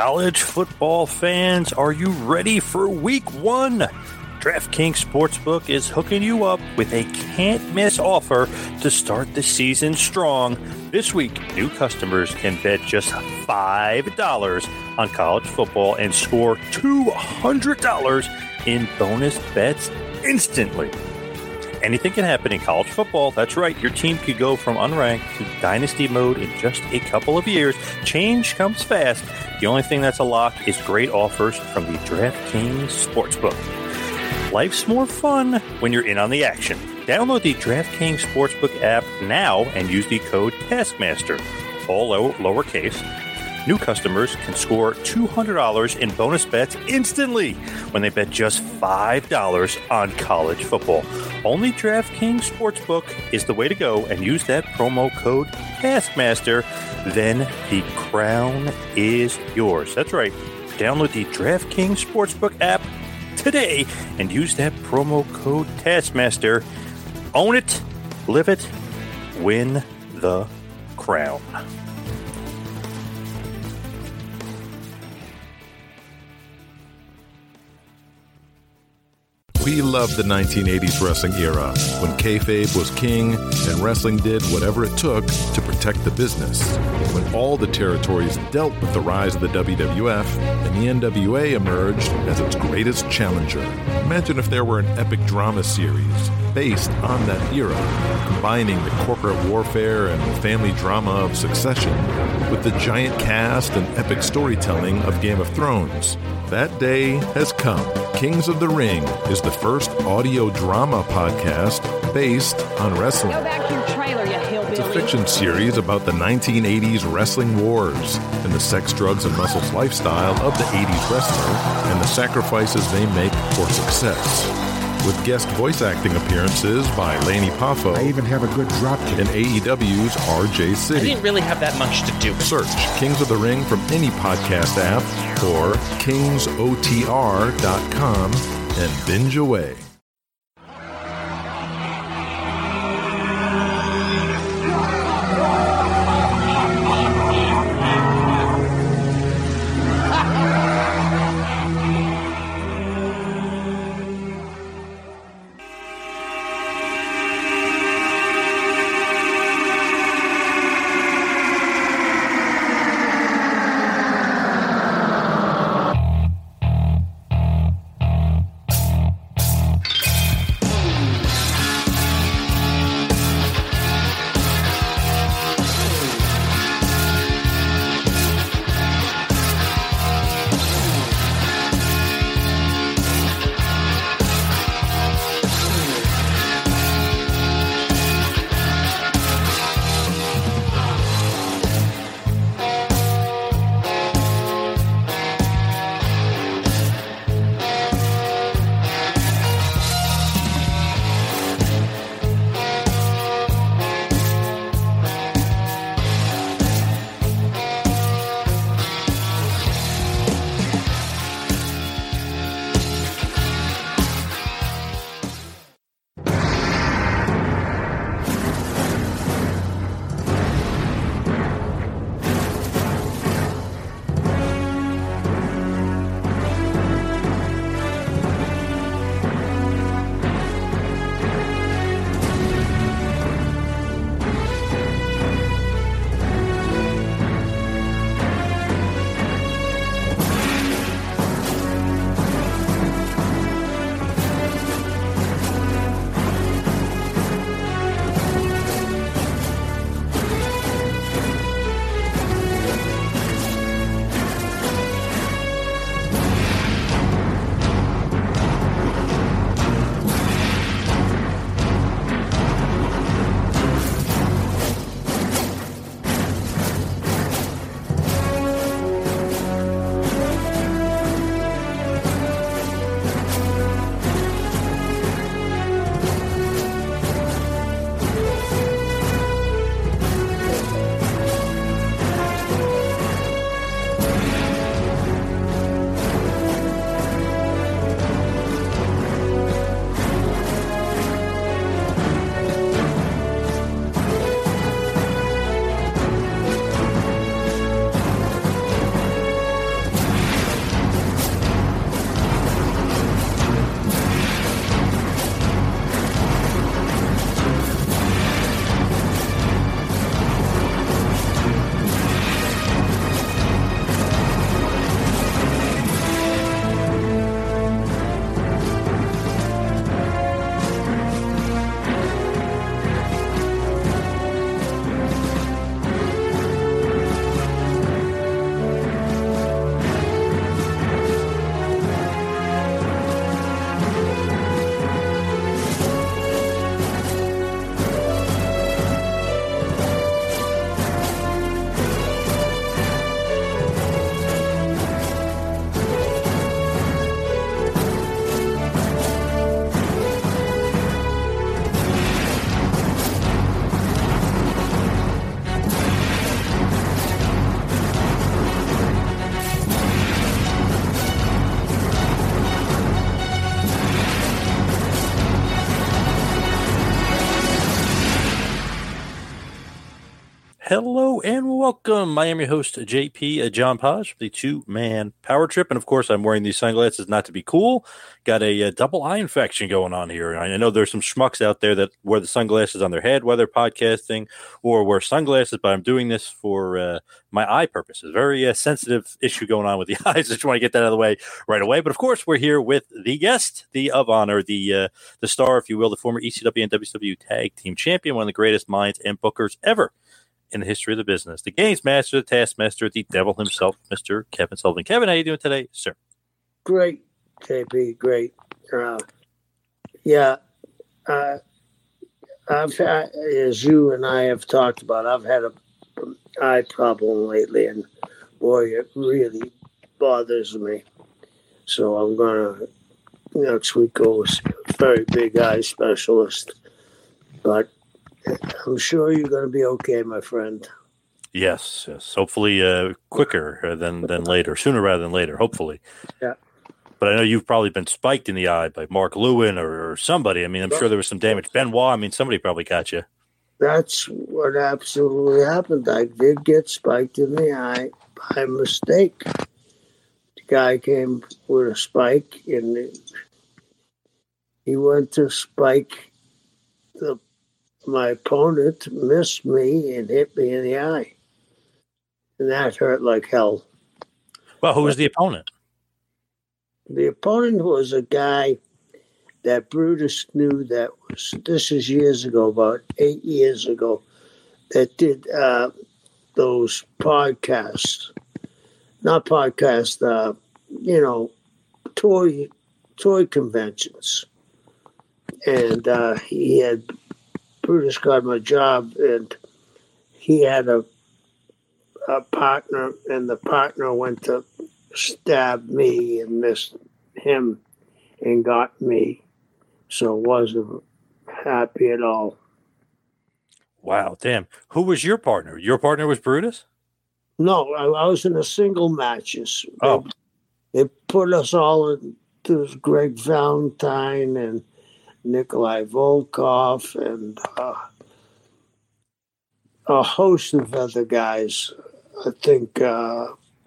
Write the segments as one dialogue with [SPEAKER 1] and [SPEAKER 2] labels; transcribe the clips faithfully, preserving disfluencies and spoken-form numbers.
[SPEAKER 1] College football fans, are you ready for week one? DraftKings Sportsbook is hooking you up with a can't-miss offer to start the season strong. This week, new customers can bet just five dollars on college football and score two hundred dollars in bonus bets instantly. Anything can happen in college football. That's right. Your team could go from unranked to dynasty mode in just a couple of years. Change comes fast. The only thing that's a lock is great offers from the DraftKings Sportsbook. Life's more fun when you're in on the action. Download the DraftKings Sportsbook app now and use the code Taskmaster, all low, lowercase. New customers can score two hundred dollars in bonus bets instantly when they bet just five dollars on college football. Only DraftKings Sportsbook is the way to go, and use that promo code Taskmaster. Then the crown is yours. That's right. Download the DraftKings Sportsbook app today and use that promo code Taskmaster. Own it, live it, win the crown.
[SPEAKER 2] We loved the nineteen eighties wrestling era, when kayfabe was king and wrestling did whatever it took to protect the business. When all the territories dealt with the rise of the W W F and the N W A emerged as its greatest challenger. Imagine if there were an epic drama series based on that era, combining the corporate warfare and family drama of Succession with the giant cast and epic storytelling of Game of Thrones. That day has come. Kings of the Ring is the first audio drama podcast based on wrestling.
[SPEAKER 3] Go back to your trailer, you hillbilly.
[SPEAKER 2] It's a fiction series about the nineteen eighties wrestling wars and the sex, drugs, and muscles lifestyle of the eighties wrestler and the sacrifices they make for success. With guest voice acting appearances by Laney Poffo.
[SPEAKER 4] I even have a good drop kick.
[SPEAKER 2] And A E W's R J City.
[SPEAKER 5] I didn't really have that much to do.
[SPEAKER 2] Search Kings of the Ring from any podcast app or kings o t r dot com and binge away.
[SPEAKER 1] Hello and welcome. I am your host, J P, uh, John Podge, the two-man power trip. And, of course, I'm wearing these sunglasses not to be cool. Got a, a double eye infection going on here. I know there's some schmucks out there that wear the sunglasses on their head while they're podcasting or wear sunglasses, but I'm doing this for uh, my eye purposes. Very uh, sensitive issue going on with the eyes. I just want to get that out of the way right away. But, of course, we're here with the guest, the of honor, the uh, the star, if you will, the former E C W and W C W Tag Team Champion, one of the greatest minds and bookers ever in the history of the business. The Games Master, the Taskmaster, the devil himself, Mister Kevin Sullivan. Kevin, how you doing today, sir?
[SPEAKER 3] Great, J P, great. Uh, yeah, uh, I've had, as you and I have talked about, I've had a eye problem lately, and boy, it really bothers me. So I'm gonna next week go see a very big eye specialist, but I'm sure you're going to be okay, my friend.
[SPEAKER 1] Yes, yes. Hopefully uh, quicker than, than later, sooner rather than later, hopefully.
[SPEAKER 3] Yeah.
[SPEAKER 1] But I know you've probably been spiked in the eye by Mark Lewin or, or somebody. I mean, I'm sure there was some damage. Benoit, I mean, somebody probably got you.
[SPEAKER 3] That's what absolutely happened. I did get spiked in the eye by mistake. The guy came with a spike, and he went to spike the my opponent, missed me and hit me in the eye. And that hurt like hell.
[SPEAKER 1] Well, who was the opponent?
[SPEAKER 3] The opponent was a guy that Brutus knew that was, this is years ago, about eight years ago, that did uh, those podcasts. Not podcasts, uh, you know, toy, toy conventions. And uh, he had Brutus got him a job, and he had a a partner, and the partner went to stab me and missed him and got me. So wasn't happy at all.
[SPEAKER 1] Wow, damn. Who was your partner? Your partner was Brutus?
[SPEAKER 3] No, I, I was in a single matches.
[SPEAKER 1] Oh.
[SPEAKER 3] They, they put us all in. There was Greg Valentine and Nikolai Volkov and uh, a host of other guys. I think uh,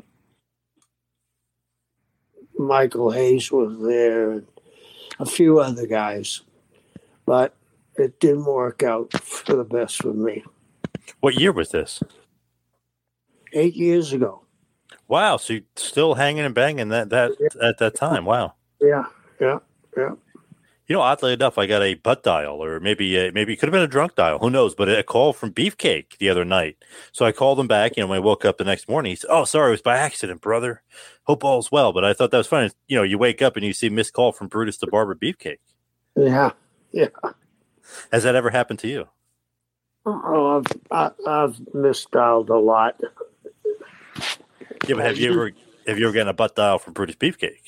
[SPEAKER 3] Michael Hayes was there and a few other guys. But it didn't work out for the best for me.
[SPEAKER 1] What year was this?
[SPEAKER 3] Eight years ago.
[SPEAKER 1] Wow, so you're still hanging and banging that, that
[SPEAKER 3] Yeah.
[SPEAKER 1] at that time. Wow.
[SPEAKER 3] Yeah, yeah, yeah.
[SPEAKER 1] You know, oddly enough, I got a butt dial, or maybe a, maybe it could have been a drunk dial. Who knows? But a call from Beefcake the other night. So I called him back. You know, when I woke up the next morning, he said, "Oh, sorry, it was by accident, brother. Hope all's well." But I thought that was funny. You know, you wake up and you see missed call from Brutus the Barber Beefcake.
[SPEAKER 3] Yeah, yeah.
[SPEAKER 1] Has that ever happened to you?
[SPEAKER 3] Oh, I've, I, I've misdialed a lot.
[SPEAKER 1] Yeah, but have you ever have you ever gotten a butt dial from Brutus Beefcake?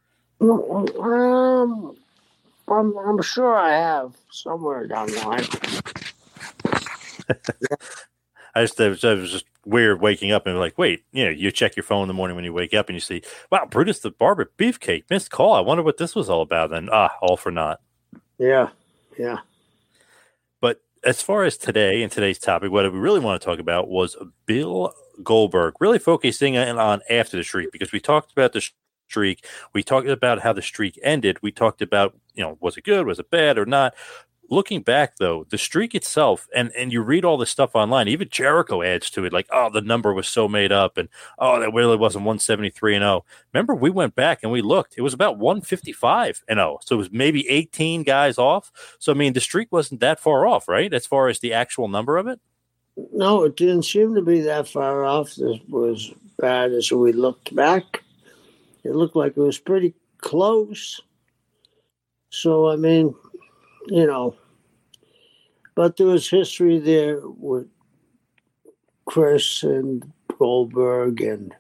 [SPEAKER 3] Um, I'm, I'm sure I have somewhere down the line.
[SPEAKER 1] I just, it was, it was just weird waking up and like, wait, you know, you check your phone in the morning when you wake up and you see, wow, Brutus the Barber Beefcake missed call. I wonder what this was all about. Then, ah, all for naught.
[SPEAKER 3] Yeah, yeah.
[SPEAKER 1] But as far as today and today's topic, what we really want to talk about was Bill Goldberg, really focusing on after the streak, because we talked about the streak. We talked about how the streak ended. We talked about, you know, was it good? Was it bad or not? Looking back, though, the streak itself, and, and you read all this stuff online, even Jericho adds to it, like, oh, the number was so made up, and, oh, that really wasn't one seventy-three and oh. Remember, we went back and we looked. It was about one fifty-five and oh, so it was maybe eighteen guys off. So, I mean, the streak wasn't that far off, right, as far as the actual number of it?
[SPEAKER 3] No, it didn't seem to be that far off. It was bad as we looked back. It looked like it was pretty close. So, I mean, you know, but there was history there with Chris and Goldberg and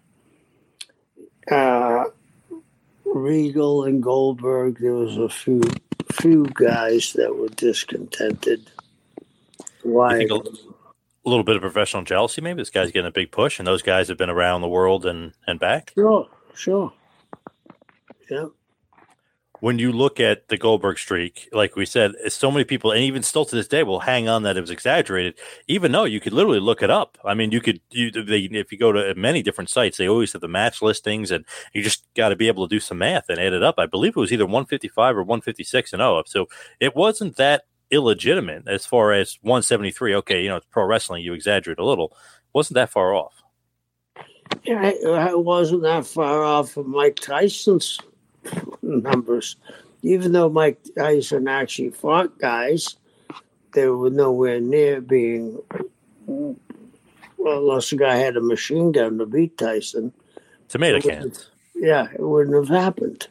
[SPEAKER 3] uh, Regal and Goldberg. There was a few few guys that were discontented. Why?
[SPEAKER 1] A, a little bit of professional jealousy, maybe. This guy's getting a big push, and those guys have been around the world and, and back.
[SPEAKER 3] Sure, sure. Yeah.
[SPEAKER 1] when you look at the Goldberg streak, like we said, so many people, and even still to this day, will hang on that it was exaggerated, even though you could literally look it up. I mean, you could, you, they, if you go to many different sites, they always have the match listings, and you just got to be able to do some math and add it up. I believe it was either one fifty-five or one fifty-six and oh. So it wasn't that illegitimate as far as one seventy-three. Okay, you know, it's pro wrestling, you exaggerate a little. It wasn't that far off.
[SPEAKER 3] Yeah, it wasn't that far off of Mike Tyson's numbers. Even though Mike Tyson actually fought guys, they were nowhere near being, well, unless the guy had a machine gun to beat Tyson.
[SPEAKER 1] Tomato cans.
[SPEAKER 3] Yeah, it wouldn't have happened.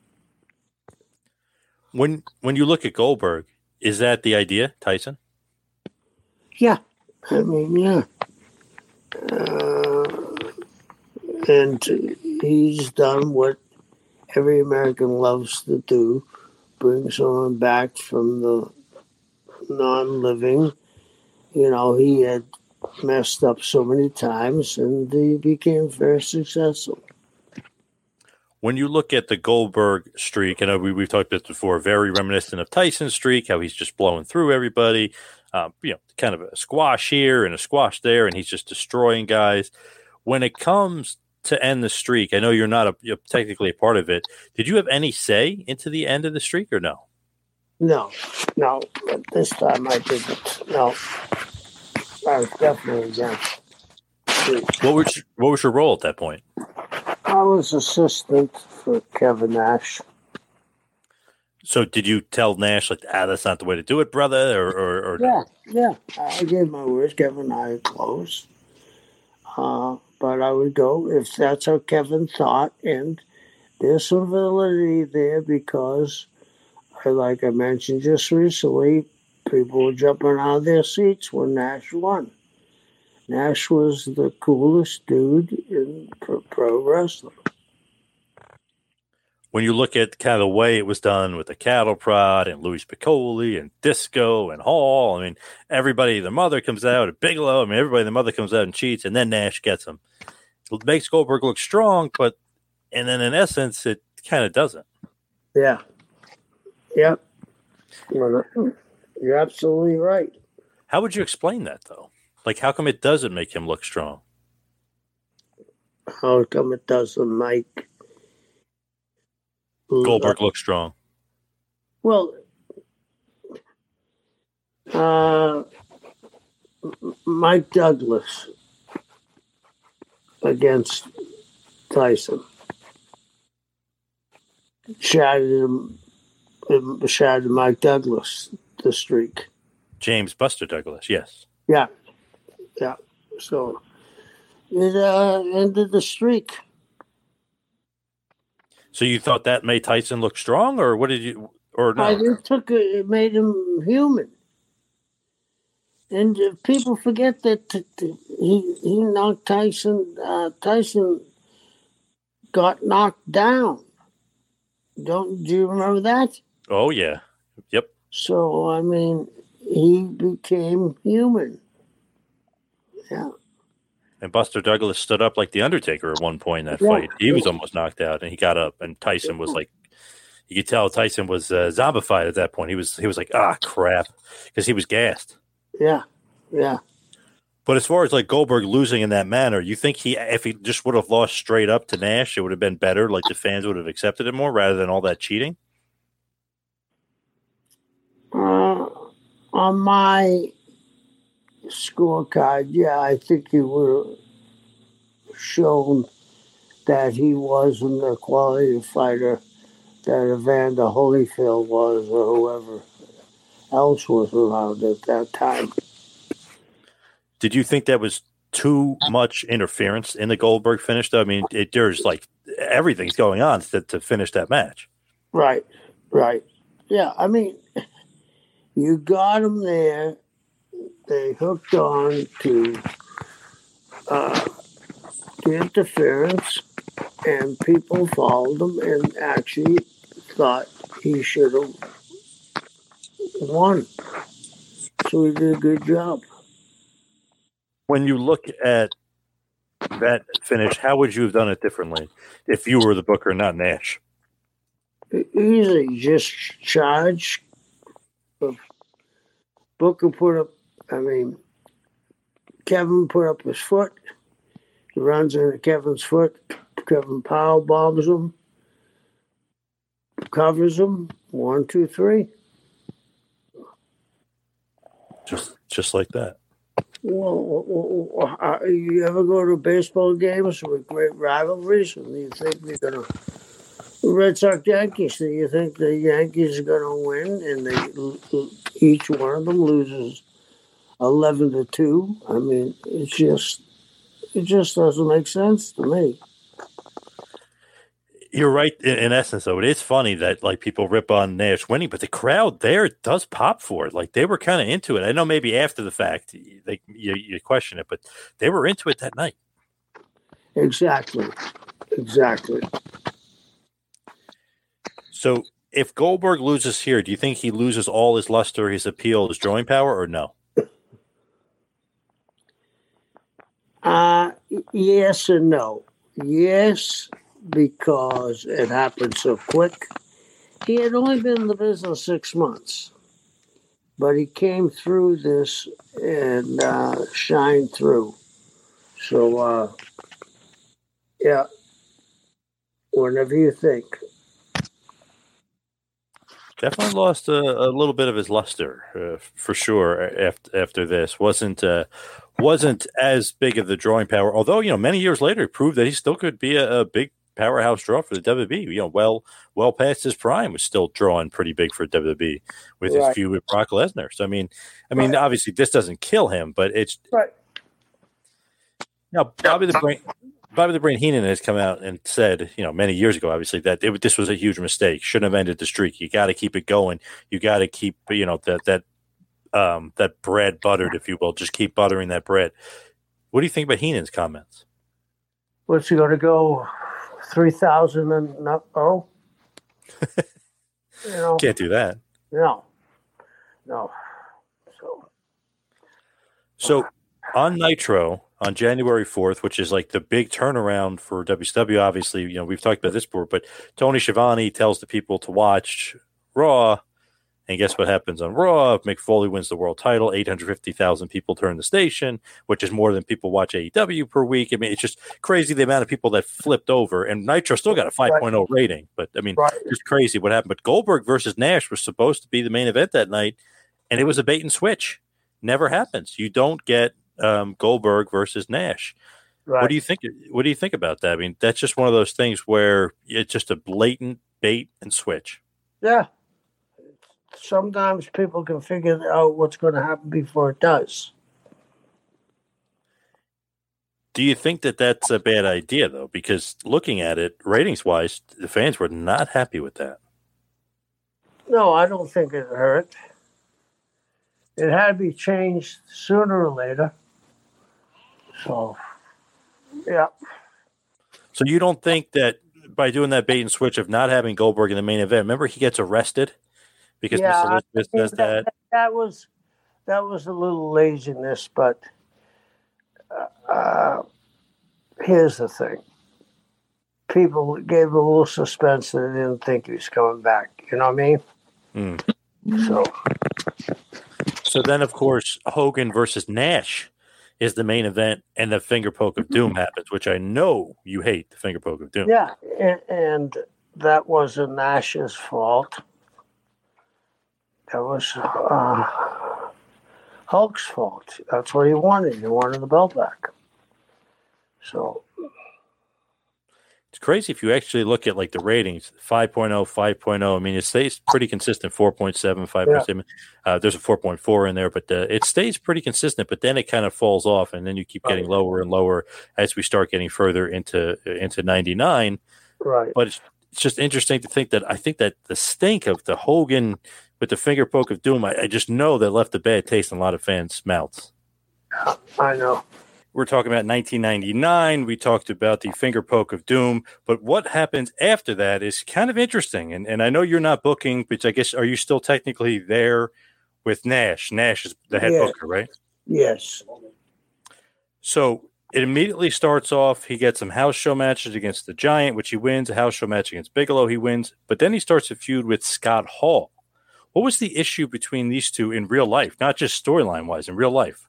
[SPEAKER 1] When when you look at Goldberg, is that the idea, Tyson?
[SPEAKER 3] Yeah. I mean, yeah. Uh, and he's done what every American loves to do, bring someone back from the non-living. You know, he had messed up so many times, and he became very successful.
[SPEAKER 1] When you look at the Goldberg streak, I know we, we've talked about this before, very reminiscent of Tyson's streak, how he's just blowing through everybody. Um, you know, kind of a squash here and a squash there, and he's just destroying guys. When it comes to end the streak, I know you're not a, you're technically a part of it. Did you have any say into the end of the streak or no?
[SPEAKER 3] No, no. But this time I didn't. No, I was definitely against.
[SPEAKER 1] What was what was your role at that point?
[SPEAKER 3] I was assistant for Kevin Nash.
[SPEAKER 1] So did you tell Nash, like, ah, that's not the way to do it, brother? Or, or, or
[SPEAKER 3] yeah, no? yeah. I gave my words. Kevin and I are close. Uh, but I would go if that's how Kevin thought. And there's some validity there because, like I mentioned just recently, people were jumping out of their seats when Nash won. Nash was the coolest dude in pro, pro wrestling.
[SPEAKER 1] When you look at kind of the way it was done with the cattle prod and Louis Piccoli and Disco and Hall, I mean, everybody, the mother comes out, and Bigelow, I mean, everybody, the mother comes out and cheats, and then Nash gets him. It makes Goldberg look strong, but, and then in essence, it kind of doesn't.
[SPEAKER 3] Yeah. Yep. You're absolutely right.
[SPEAKER 1] How would you explain that, though? Like, how come it doesn't make him look strong?
[SPEAKER 3] How come it doesn't make
[SPEAKER 1] Goldberg look strong?
[SPEAKER 3] Well, uh, Mike Douglas against Tyson shattered him, shattered Mike Douglas the streak.
[SPEAKER 1] James Buster Douglas, yes.
[SPEAKER 3] Yeah, yeah. So it uh, ended the streak.
[SPEAKER 1] So you thought that made Tyson look strong, or what did you, or no?
[SPEAKER 3] It took a, it made him human, and uh, people forget that t- t- he he knocked Tyson. Uh, Tyson got knocked down. Don't do you remember that?
[SPEAKER 1] Oh yeah, yep.
[SPEAKER 3] So I mean, he became human. Yeah.
[SPEAKER 1] And Buster Douglas stood up like the Undertaker at one point in that
[SPEAKER 3] yeah.
[SPEAKER 1] fight. He was almost knocked out, and he got up. And Tyson was like, you could tell Tyson was uh, zombified at that point. He was he was like, ah, crap, because he was gassed.
[SPEAKER 3] Yeah, yeah.
[SPEAKER 1] But as far as like Goldberg losing in that manner, you think he, if he just would have lost straight up to Nash, it would have been better. Like the fans would have accepted it more rather than all that cheating.
[SPEAKER 3] Uh, on my scorecard, yeah, I think he would have shown that he wasn't the quality fighter that Evander Holyfield was or whoever else was around at that time.
[SPEAKER 1] Did you think that was too much interference in the Goldberg finish, though? I mean, it, there's like everything's going on to, to finish that match.
[SPEAKER 3] Right, right. Yeah, I mean, you got him there. They hooked on to uh, the interference, and people followed him and actually thought he should have won. So he did a good job.
[SPEAKER 1] When you look at that finish, how would you have done it differently if you were the booker, not Nash?
[SPEAKER 3] Easy, just charge. Booker put up, I mean, Kevin put up his foot. He runs into Kevin's foot. Kevin power bombs him, covers him. One, two, three.
[SPEAKER 1] Just, just like that.
[SPEAKER 3] Well, uh, you ever go to baseball games with great rivalries, and you think they're gonna Red Sox Yankees? Do you think the Yankees are gonna win, and they each one of them loses eleven to two? I mean, it's just it just doesn't make sense to me.
[SPEAKER 1] You're right. In, in essence, though, it is funny that like people rip on Nash winning, but the crowd there does pop for it. Like they were kind of into it. I know maybe after the fact, they you, you question it, but they were into it that night.
[SPEAKER 3] Exactly, exactly.
[SPEAKER 1] So, if Goldberg loses here, do you think he loses all his luster, his appeal, his drawing power, or no?
[SPEAKER 3] Uh yes and no. Yes, because it happened so quick. He had only been in the business six months, but he came through this and uh, shined through. So, uh, yeah, whatever you think.
[SPEAKER 1] Definitely lost a, a little bit of his luster uh, for sure after, after this. Wasn't uh, wasn't as big of the drawing power, although, you know, many years later he proved that he still could be a, a big powerhouse draw for the W W E. You know, well well past his prime, was still drawing pretty big for W W E with
[SPEAKER 3] Right.
[SPEAKER 1] his feud with Brock Lesnar. So I mean, I mean,
[SPEAKER 3] Right.
[SPEAKER 1] obviously this doesn't kill him, but it's
[SPEAKER 3] Right.
[SPEAKER 1] now Bobby the Brain Bobby the Brain Heenan has come out and said, you know, many years ago, obviously, that it, this was a huge mistake. Shouldn't have ended the streak. You got to keep it going. You got to keep, you know, that that um, that bread buttered, if you will. Just keep buttering that bread. What do you think about Heenan's comments?
[SPEAKER 3] What's he going to go? Three thousand and not oh. You know,
[SPEAKER 1] Can't do that.
[SPEAKER 3] no, no. So,
[SPEAKER 1] So on Nitro on January fourth, which is like the big turnaround for W C W, obviously, you know, we've talked about this before, but Tony Schiavone tells the people to watch Raw, and guess what happens on Raw? Mick Foley wins the world title. eight hundred fifty thousand people turn the station, which is more than people watch A E W per week. I mean, it's just crazy the amount of people that flipped over, and Nitro still got a five point oh rating, but I mean,
[SPEAKER 3] Right.
[SPEAKER 1] it's crazy what happened. But Goldberg versus Nash was supposed to be the main event that night, and it was a bait and switch. Never happens. You don't get um, Goldberg versus Nash.
[SPEAKER 3] right.
[SPEAKER 1] What do you think? What do you think about that? I mean, that's just one of those things where it's just a blatant bait and switch.
[SPEAKER 3] Yeah. Sometimes people can figure out what's going to happen before it does.
[SPEAKER 1] Do you think that that's a bad idea, though? Because looking at it, ratings-wise, the fans were not happy with that.
[SPEAKER 3] No, I don't think it hurt. It had to be changed sooner or later. So, yeah.
[SPEAKER 1] So you don't think that by doing that bait and switch of not having Goldberg in the main event, remember he gets arrested because
[SPEAKER 3] Yeah,
[SPEAKER 1] Miss Elizabeth
[SPEAKER 3] I
[SPEAKER 1] does
[SPEAKER 3] think
[SPEAKER 1] that?
[SPEAKER 3] That was that was a little laziness, but uh, uh, here's the thing: people gave a little suspense that they didn't think he was coming back. You know what I mean?
[SPEAKER 1] Mm.
[SPEAKER 3] So,
[SPEAKER 1] So then, of course, Hogan versus Nash is the main event, and the finger poke of doom happens, which I know you hate, the finger poke of doom.
[SPEAKER 3] yeah, and, and that wasn't Nash's fault. That was uh, Hulk's fault. That's what he wanted. He wanted the belt back. So,
[SPEAKER 1] It's crazy if you actually look at like the ratings, five point oh, five point oh. I mean, it stays pretty consistent, four point seven, five point seven. Yeah. Uh, there's a four point four in there, but uh, it stays pretty consistent, but then it kind of falls off, and then you keep getting
[SPEAKER 3] right.
[SPEAKER 1] lower and lower as we start getting further into into ninety-nine.
[SPEAKER 3] Right.
[SPEAKER 1] But it's, it's just interesting to think that I think that the stink of the Hogan with the finger poke of doom, I, I just know that left a bad taste in a lot of fans' mouths.
[SPEAKER 3] I know.
[SPEAKER 1] We're talking about nineteen ninety-nine. We talked about the finger poke of doom, but what happens after that is kind of interesting. And and I know you're not booking, but I guess, are you still technically there with Nash? Nash is the head
[SPEAKER 3] Yeah.
[SPEAKER 1] booker, right?
[SPEAKER 3] Yes.
[SPEAKER 1] So it immediately starts off. He gets some house show matches against the Giant, which he wins. A house show match against Bigelow, he wins. But then he starts a feud with Scott Hall. What was the issue between these two in real life, not just storyline wise, in real life?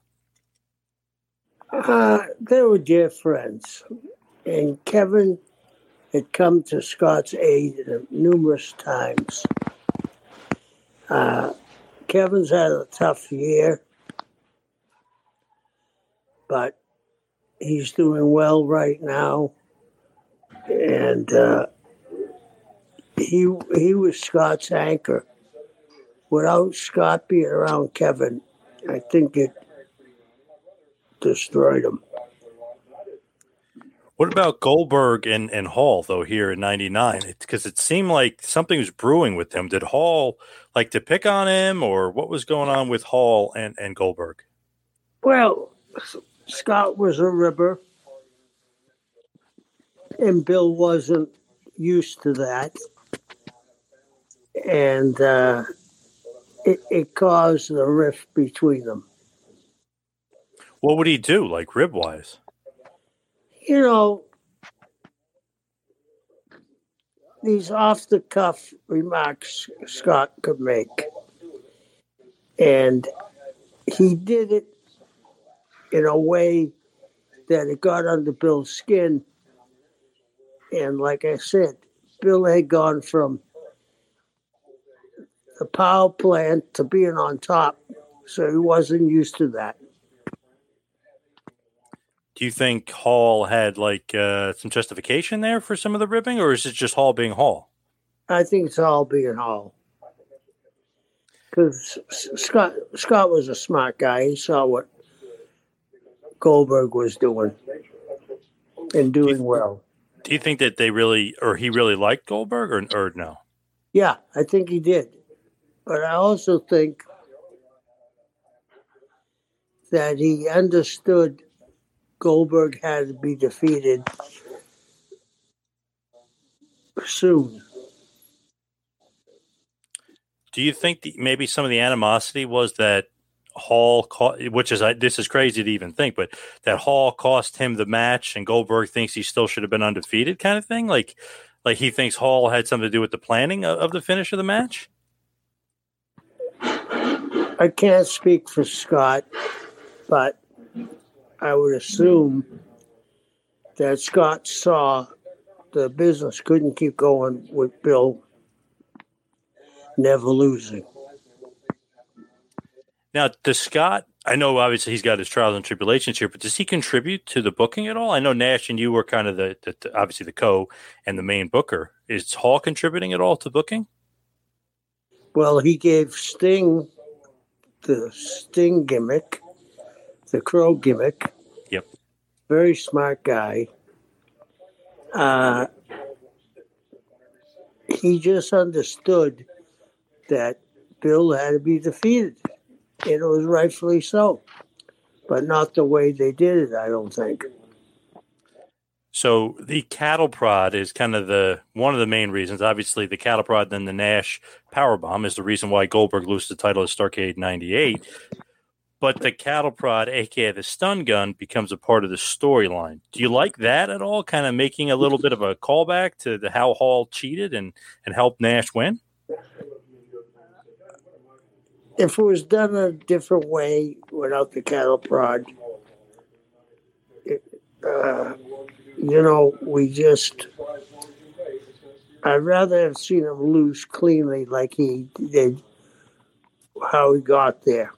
[SPEAKER 3] Uh, they were dear friends, and Kevin had come to Scott's aid numerous times. Uh, Kevin's had a tough year, but he's doing well right now, and uh, he he was Scott's anchor. Without Scott being around Kevin, I think it destroyed him.
[SPEAKER 1] What about Goldberg and, and Hall, though, here in ninety-nine? Because it, it seemed like something was brewing with him. Did Hall like to pick on him, or what was going on with Hall and, and Goldberg?
[SPEAKER 3] Well, Scott was a ribber, and Bill wasn't used to that. And uh, it, it caused a rift between them.
[SPEAKER 1] What would he do, like rib-wise?
[SPEAKER 3] You know, these off-the-cuff remarks Scott could make. And he did it in a way that it got under Bill's skin. And like I said, Bill had gone from the power plant to being on top, so he wasn't used to that.
[SPEAKER 1] Do you think Hall had like uh, some justification there for some of the ribbing, or is it just Hall being Hall?
[SPEAKER 3] I think it's all being Hall. Because Scott Scott was a smart guy. He saw what Goldberg was doing and doing
[SPEAKER 1] do you,
[SPEAKER 3] well.
[SPEAKER 1] Do you think that they really, or he really liked Goldberg, or or no?
[SPEAKER 3] Yeah, I think he did. But I also think that he understood Goldberg had to be defeated soon.
[SPEAKER 1] Do you think the, maybe some of the animosity was that Hall, co- which is this is crazy to even think, but that Hall cost him the match, and Goldberg thinks he still should have been undefeated, kind of thing? Like, like he thinks Hall had something to do with the planning of, of the finish of the match?
[SPEAKER 3] I can't speak for Scott, but I would assume that Scott saw the business couldn't keep going with Bill never losing.
[SPEAKER 1] Now, does Scott, I know obviously he's got his trials and tribulations here, but does he contribute to the booking at all? I know Nash and you were kind of the, the, the obviously the co and the main booker. Is Hall contributing at all to booking?
[SPEAKER 3] Well, he gave Sting the Sting gimmick, the Crow gimmick.
[SPEAKER 1] Yep.
[SPEAKER 3] Very smart guy. Uh, he just understood that Bill had to be defeated. And it was rightfully so. But not the way they did it, I don't think.
[SPEAKER 1] So the cattle prod is kind of the one of the main reasons. Obviously, the cattle prod, then the Nash powerbomb is the reason why Goldberg loses the title at Starrcade ninety-eight. But the cattle prod, a k a the stun gun, becomes a part of the storyline. Do you like that at all? Kind of making a little bit of a callback to the how Hall cheated and, and helped Nash win?
[SPEAKER 3] If it was done a different way without the cattle prod, it, uh, you know, we just, I'd rather have seen him lose cleanly like he did, how he got there.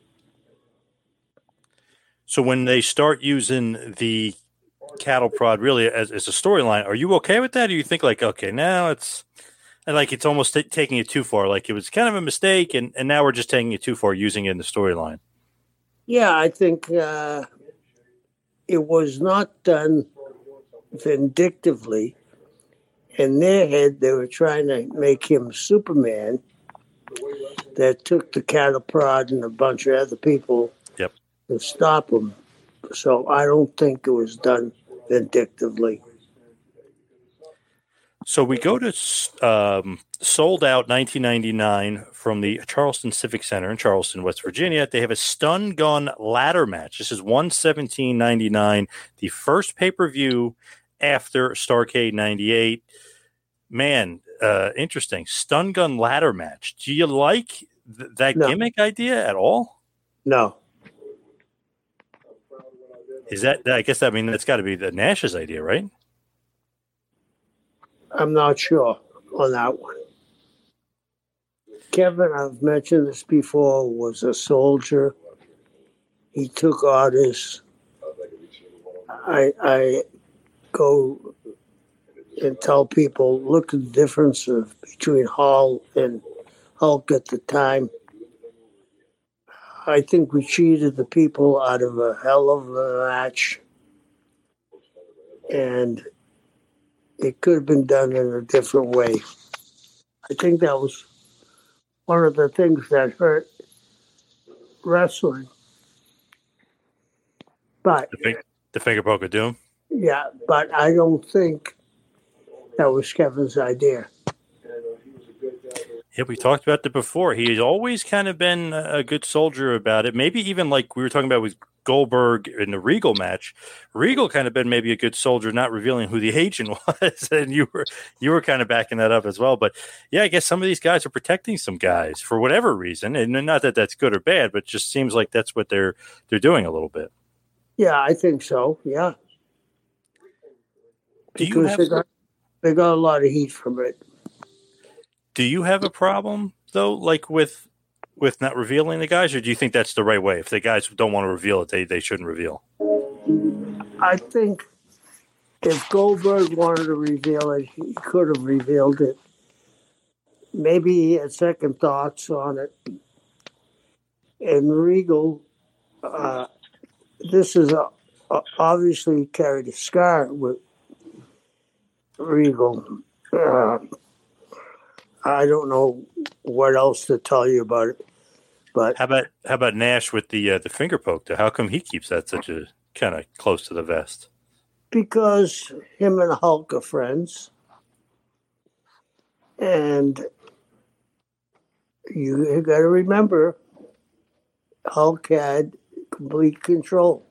[SPEAKER 1] So when they start using the cattle prod really as, as a storyline, are you okay with that? Or do you think like, okay, now it's and like it's almost t- taking it too far? Like it was kind of a mistake, and, and now we're just taking it too far using it in the storyline.
[SPEAKER 3] Yeah, I think uh, it was not done vindictively. In their head, they were trying to make him Superman that took the cattle prod and a bunch of other people
[SPEAKER 1] Yep.
[SPEAKER 3] to stop him. So I don't think it was done vindictively.
[SPEAKER 1] So we go to um, sold out nineteen ninety-nine from the Charleston Civic Center in Charleston, West Virginia. They have a stun gun ladder match. This is one seventeen ninety-nine, the first pay-per-view after Starrcade ninety-eight. Man, uh, interesting. Stun gun ladder match. Do you like th- that no. gimmick idea at all?
[SPEAKER 3] No.
[SPEAKER 1] Is that, I guess, I mean, that's got to be the Nash's idea, right?
[SPEAKER 3] I'm not sure on that one. Kevin, I've mentioned this before, was a soldier. He took orders. I, I go and tell people, look at the difference of, between Hall and Hulk at the time. I think we cheated the people out of a hell of a match. And it could have been done in a different way. I think that was one of the things that hurt wrestling. But
[SPEAKER 1] the, fing- the finger poke of doom?
[SPEAKER 3] Yeah, but I don't think that was Kevin's idea.
[SPEAKER 1] Yeah, we talked about that before. He's always kind of been a good soldier about it. Maybe even like we were talking about with Goldberg in the Regal match. Regal kind of been maybe a good soldier, not revealing who the agent was, and you were you were kind of backing that up as well. But yeah, I guess some of these guys are protecting some guys for whatever reason, and not that that's good or bad, but it just seems like that's what they're they're doing a little bit.
[SPEAKER 3] Yeah, I think so. Yeah,
[SPEAKER 1] do you
[SPEAKER 3] because
[SPEAKER 1] have
[SPEAKER 3] they got, they got a lot of heat from it.
[SPEAKER 1] Do you have a problem though, like with with not revealing the guys, or do you think that's the right way? If the guys don't want to reveal it, they, they shouldn't reveal.
[SPEAKER 3] I think if Goldberg wanted to reveal it, he could have revealed it. Maybe he had second thoughts on it. And Regal, uh, this is a, a, obviously carried a scar with Regal. Uh, I don't know what else to tell you about it. But
[SPEAKER 1] how about how about Nash with the uh, the finger poke? Though? How come he keeps that such a kind of close to the vest?
[SPEAKER 3] Because him and Hulk are friends, and you, you got to remember, Hulk had complete control.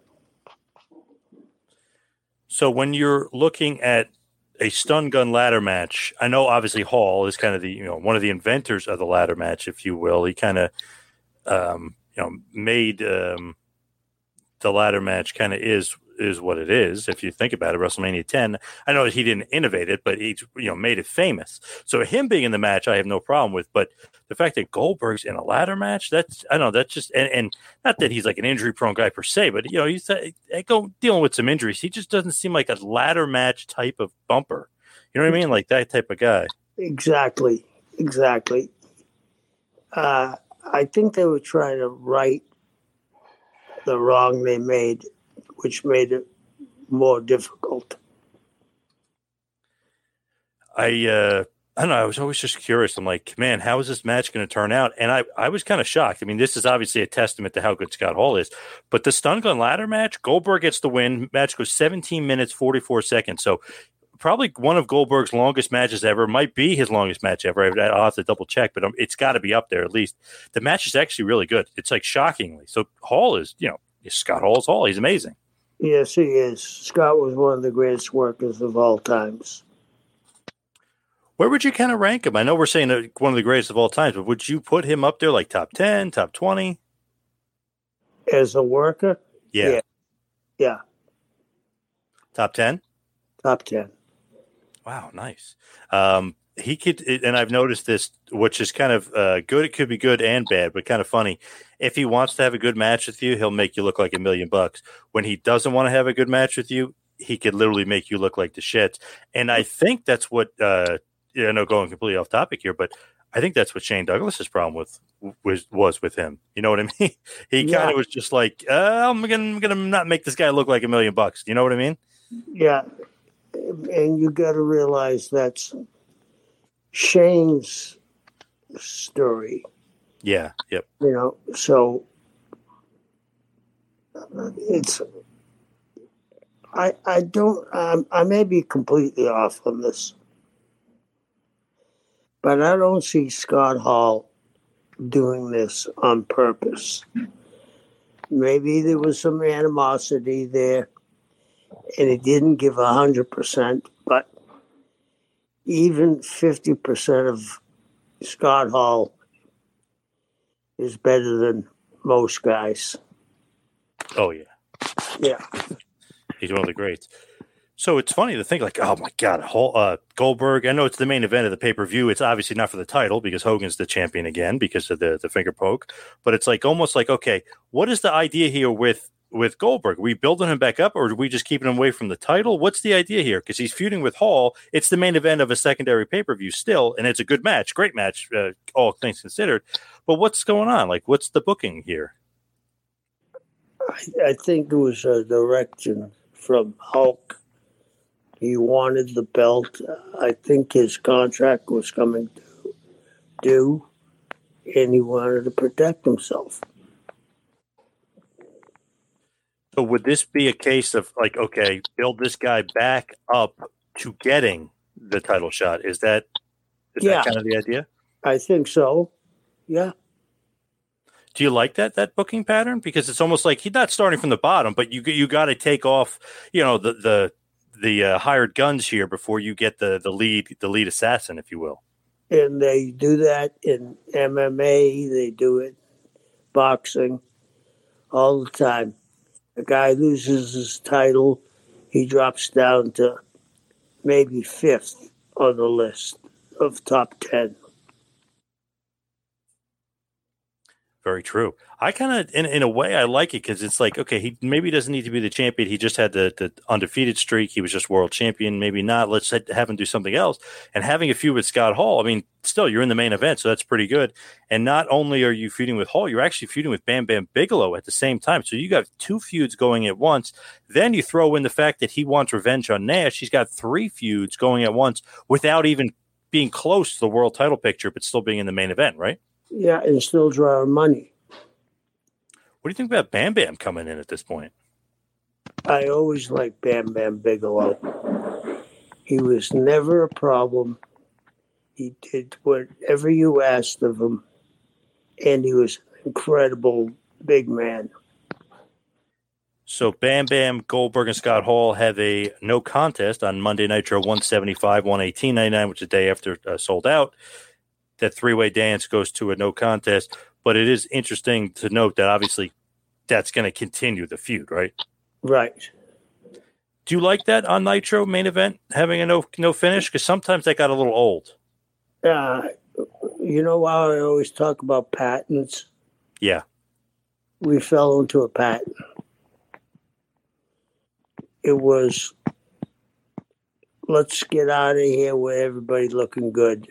[SPEAKER 1] So when you're looking at a stun gun ladder match, I know obviously Hall is kind of the, you know, one of the inventors of the ladder match, if you will. He kind of, um, you know, made um, the ladder match kind of is is what it is. If you think about it, WrestleMania ten, I know he didn't innovate it, but he, you know, made it famous. So him being in the match, I have no problem with. But the fact that Goldberg's in a ladder match, that's, I don't know, that's just, and, and not that he's like an injury prone guy per se, but, you know, he's uh, go dealing with some injuries. He just doesn't seem like a ladder match type of bumper. You know what I mean? Like that type of guy.
[SPEAKER 3] Exactly. Exactly. Uh, I think they were trying to right the wrong they made, which made it more difficult.
[SPEAKER 1] I, uh, I don't know. I was always just curious. I'm like, man, how is this match going to turn out? And I, I was kind of shocked. I mean, this is obviously a testament to how good Scott Hall is. But the stun gun ladder match, Goldberg gets the win. Match goes seventeen minutes, forty-four seconds. So probably one of Goldberg's longest matches ever. Might be his longest match ever. I'll have to double check, but it's got to be up there at least. The match is actually really good. It's like shockingly. So Hall is, you know, Scott Hall's Hall. He's amazing.
[SPEAKER 3] Yes, he is. Scott was one of the greatest workers of all times.
[SPEAKER 1] Where would you kind of rank him? I know we're saying one of the greatest of all times, but would you put him up there like top ten, top twenty?
[SPEAKER 3] As a worker?
[SPEAKER 1] Yeah.
[SPEAKER 3] Yeah. yeah.
[SPEAKER 1] Top ten?
[SPEAKER 3] Top ten.
[SPEAKER 1] Wow, nice. Um, he could, and I've noticed this, which is kind of uh, good. It could be good and bad, but kind of funny. If he wants to have a good match with you, he'll make you look like a million bucks. When he doesn't want to have a good match with you, he could literally make you look like the shit. And I think that's what, uh, I know going completely off topic here, but I think that's what Shane Douglas's problem with was was with him. You know what I mean? He kind of yeah. was just like, uh, I'm gonna I'm gonna not make this guy look like a million bucks. You know what I mean?
[SPEAKER 3] Yeah, and you got to realize that's Shane's story.
[SPEAKER 1] Yeah. Yep.
[SPEAKER 3] You know, so it's. I I don't. Um, I may be completely off on this. But I don't see Scott Hall doing this on purpose. Maybe there was some animosity there, and he didn't give one hundred percent, but even fifty percent of Scott Hall is better than most guys.
[SPEAKER 1] Oh, yeah.
[SPEAKER 3] Yeah.
[SPEAKER 1] He's one of the greats. So it's funny to think, like, oh, my God, Hall, uh, Goldberg, I know it's the main event of the pay-per-view. It's obviously not for the title because Hogan's the champion again because of the, the finger poke. But it's like almost like, okay, what is the idea here with, with Goldberg? Are we building him back up, or are we just keeping him away from the title? What's the idea here? Because he's feuding with Hall. It's the main event of a secondary pay-per-view still, and it's a good match, great match, uh, all things considered. But what's going on? Like, what's the booking here?
[SPEAKER 3] I, I think it was a direction from Hulk. He wanted the belt. I think his contract was coming to due, and he wanted to protect himself.
[SPEAKER 1] So would this be a case of like, okay, build this guy back up to getting the title shot? Is that is
[SPEAKER 3] Yeah.
[SPEAKER 1] that kind of the idea?
[SPEAKER 3] I think so. Yeah.
[SPEAKER 1] Do you like that that booking pattern? Because it's almost like he's not starting from the bottom, but you you got to take off, you know, the the the uh, hired guns here before you get the the lead the lead assassin, if you will.
[SPEAKER 3] And they do that in M M A. They do it boxing all the time. A guy loses his title, he drops down to maybe fifth on the list of top ten.
[SPEAKER 1] Very true. I kind of, in, in a way, I like it because it's like, okay, he maybe doesn't need to be the champion. He just had the, the undefeated streak. He was just world champion. Maybe not. Let's have him do something else. And having a feud with Scott Hall, I mean, still, you're in the main event, so that's pretty good. And not only are you feuding with Hall, you're actually feuding with Bam Bam Bigelow at the same time. So you got two feuds going at once. Then you throw in the fact that he wants revenge on Nash. He's got three feuds going at once without even being close to the world title picture, but still being in the main event, right?
[SPEAKER 3] Yeah, and still drawing money.
[SPEAKER 1] What do you think about Bam Bam coming in at this point?
[SPEAKER 3] I always liked Bam Bam Bigelow. He was never a problem. He did whatever you asked of him, and he was an incredible big man.
[SPEAKER 1] So Bam Bam, Goldberg, and Scott Hall have a no contest on Monday Nitro one seventy-five, one eighteen ninety-nine, which is the day after uh, sold out. That three-way dance goes to a no contest. But it is interesting to note that obviously that's going to continue the feud, right?
[SPEAKER 3] Right.
[SPEAKER 1] Do you like that on Nitro main event, having a no no finish? Because sometimes that got a little old.
[SPEAKER 3] Uh, you know how I always talk about patents?
[SPEAKER 1] Yeah.
[SPEAKER 3] We fell into a patent. It was, let's get out of here with everybody looking good.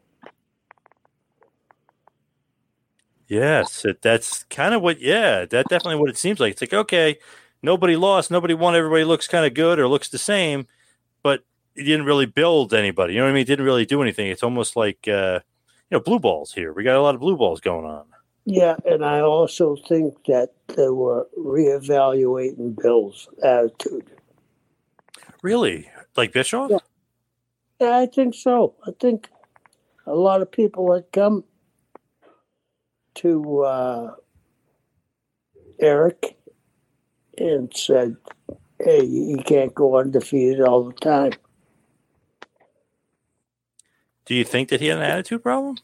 [SPEAKER 1] Yes, it, that's kind of what, yeah, that's definitely what it seems like. It's like, okay, nobody lost, nobody won, everybody looks kind of good or looks the same, but it didn't really build anybody. You know what I mean? It didn't really do anything. It's almost like, uh, you know, blue balls here. We got a lot of blue balls going on.
[SPEAKER 3] Yeah, and I also think that they were reevaluating Bill's attitude.
[SPEAKER 1] Really? Like Bischoff?
[SPEAKER 3] Yeah. Yeah, I think so. I think a lot of people had come to uh, Eric and said, hey, you can't go undefeated all the time.
[SPEAKER 1] Do you think that he had an attitude problem?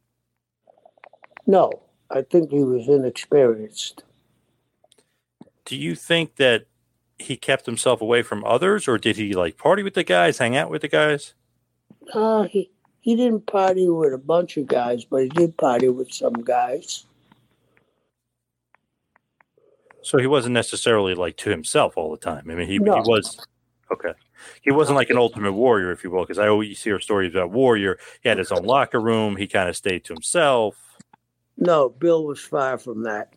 [SPEAKER 3] No, I think he was inexperienced.
[SPEAKER 1] Do you think that he kept himself away from others, or did he like party with the guys, hang out with the guys?
[SPEAKER 3] Uh, he, he didn't party with a bunch of guys, but he did party with some guys.
[SPEAKER 1] So he wasn't necessarily like to himself all the time. I mean, he,
[SPEAKER 3] No.
[SPEAKER 1] he was, okay. He wasn't like an ultimate warrior, if you will, because I always hear stories about Warrior. He had his own locker room. He kind of stayed to himself.
[SPEAKER 3] No, Bill was far from that.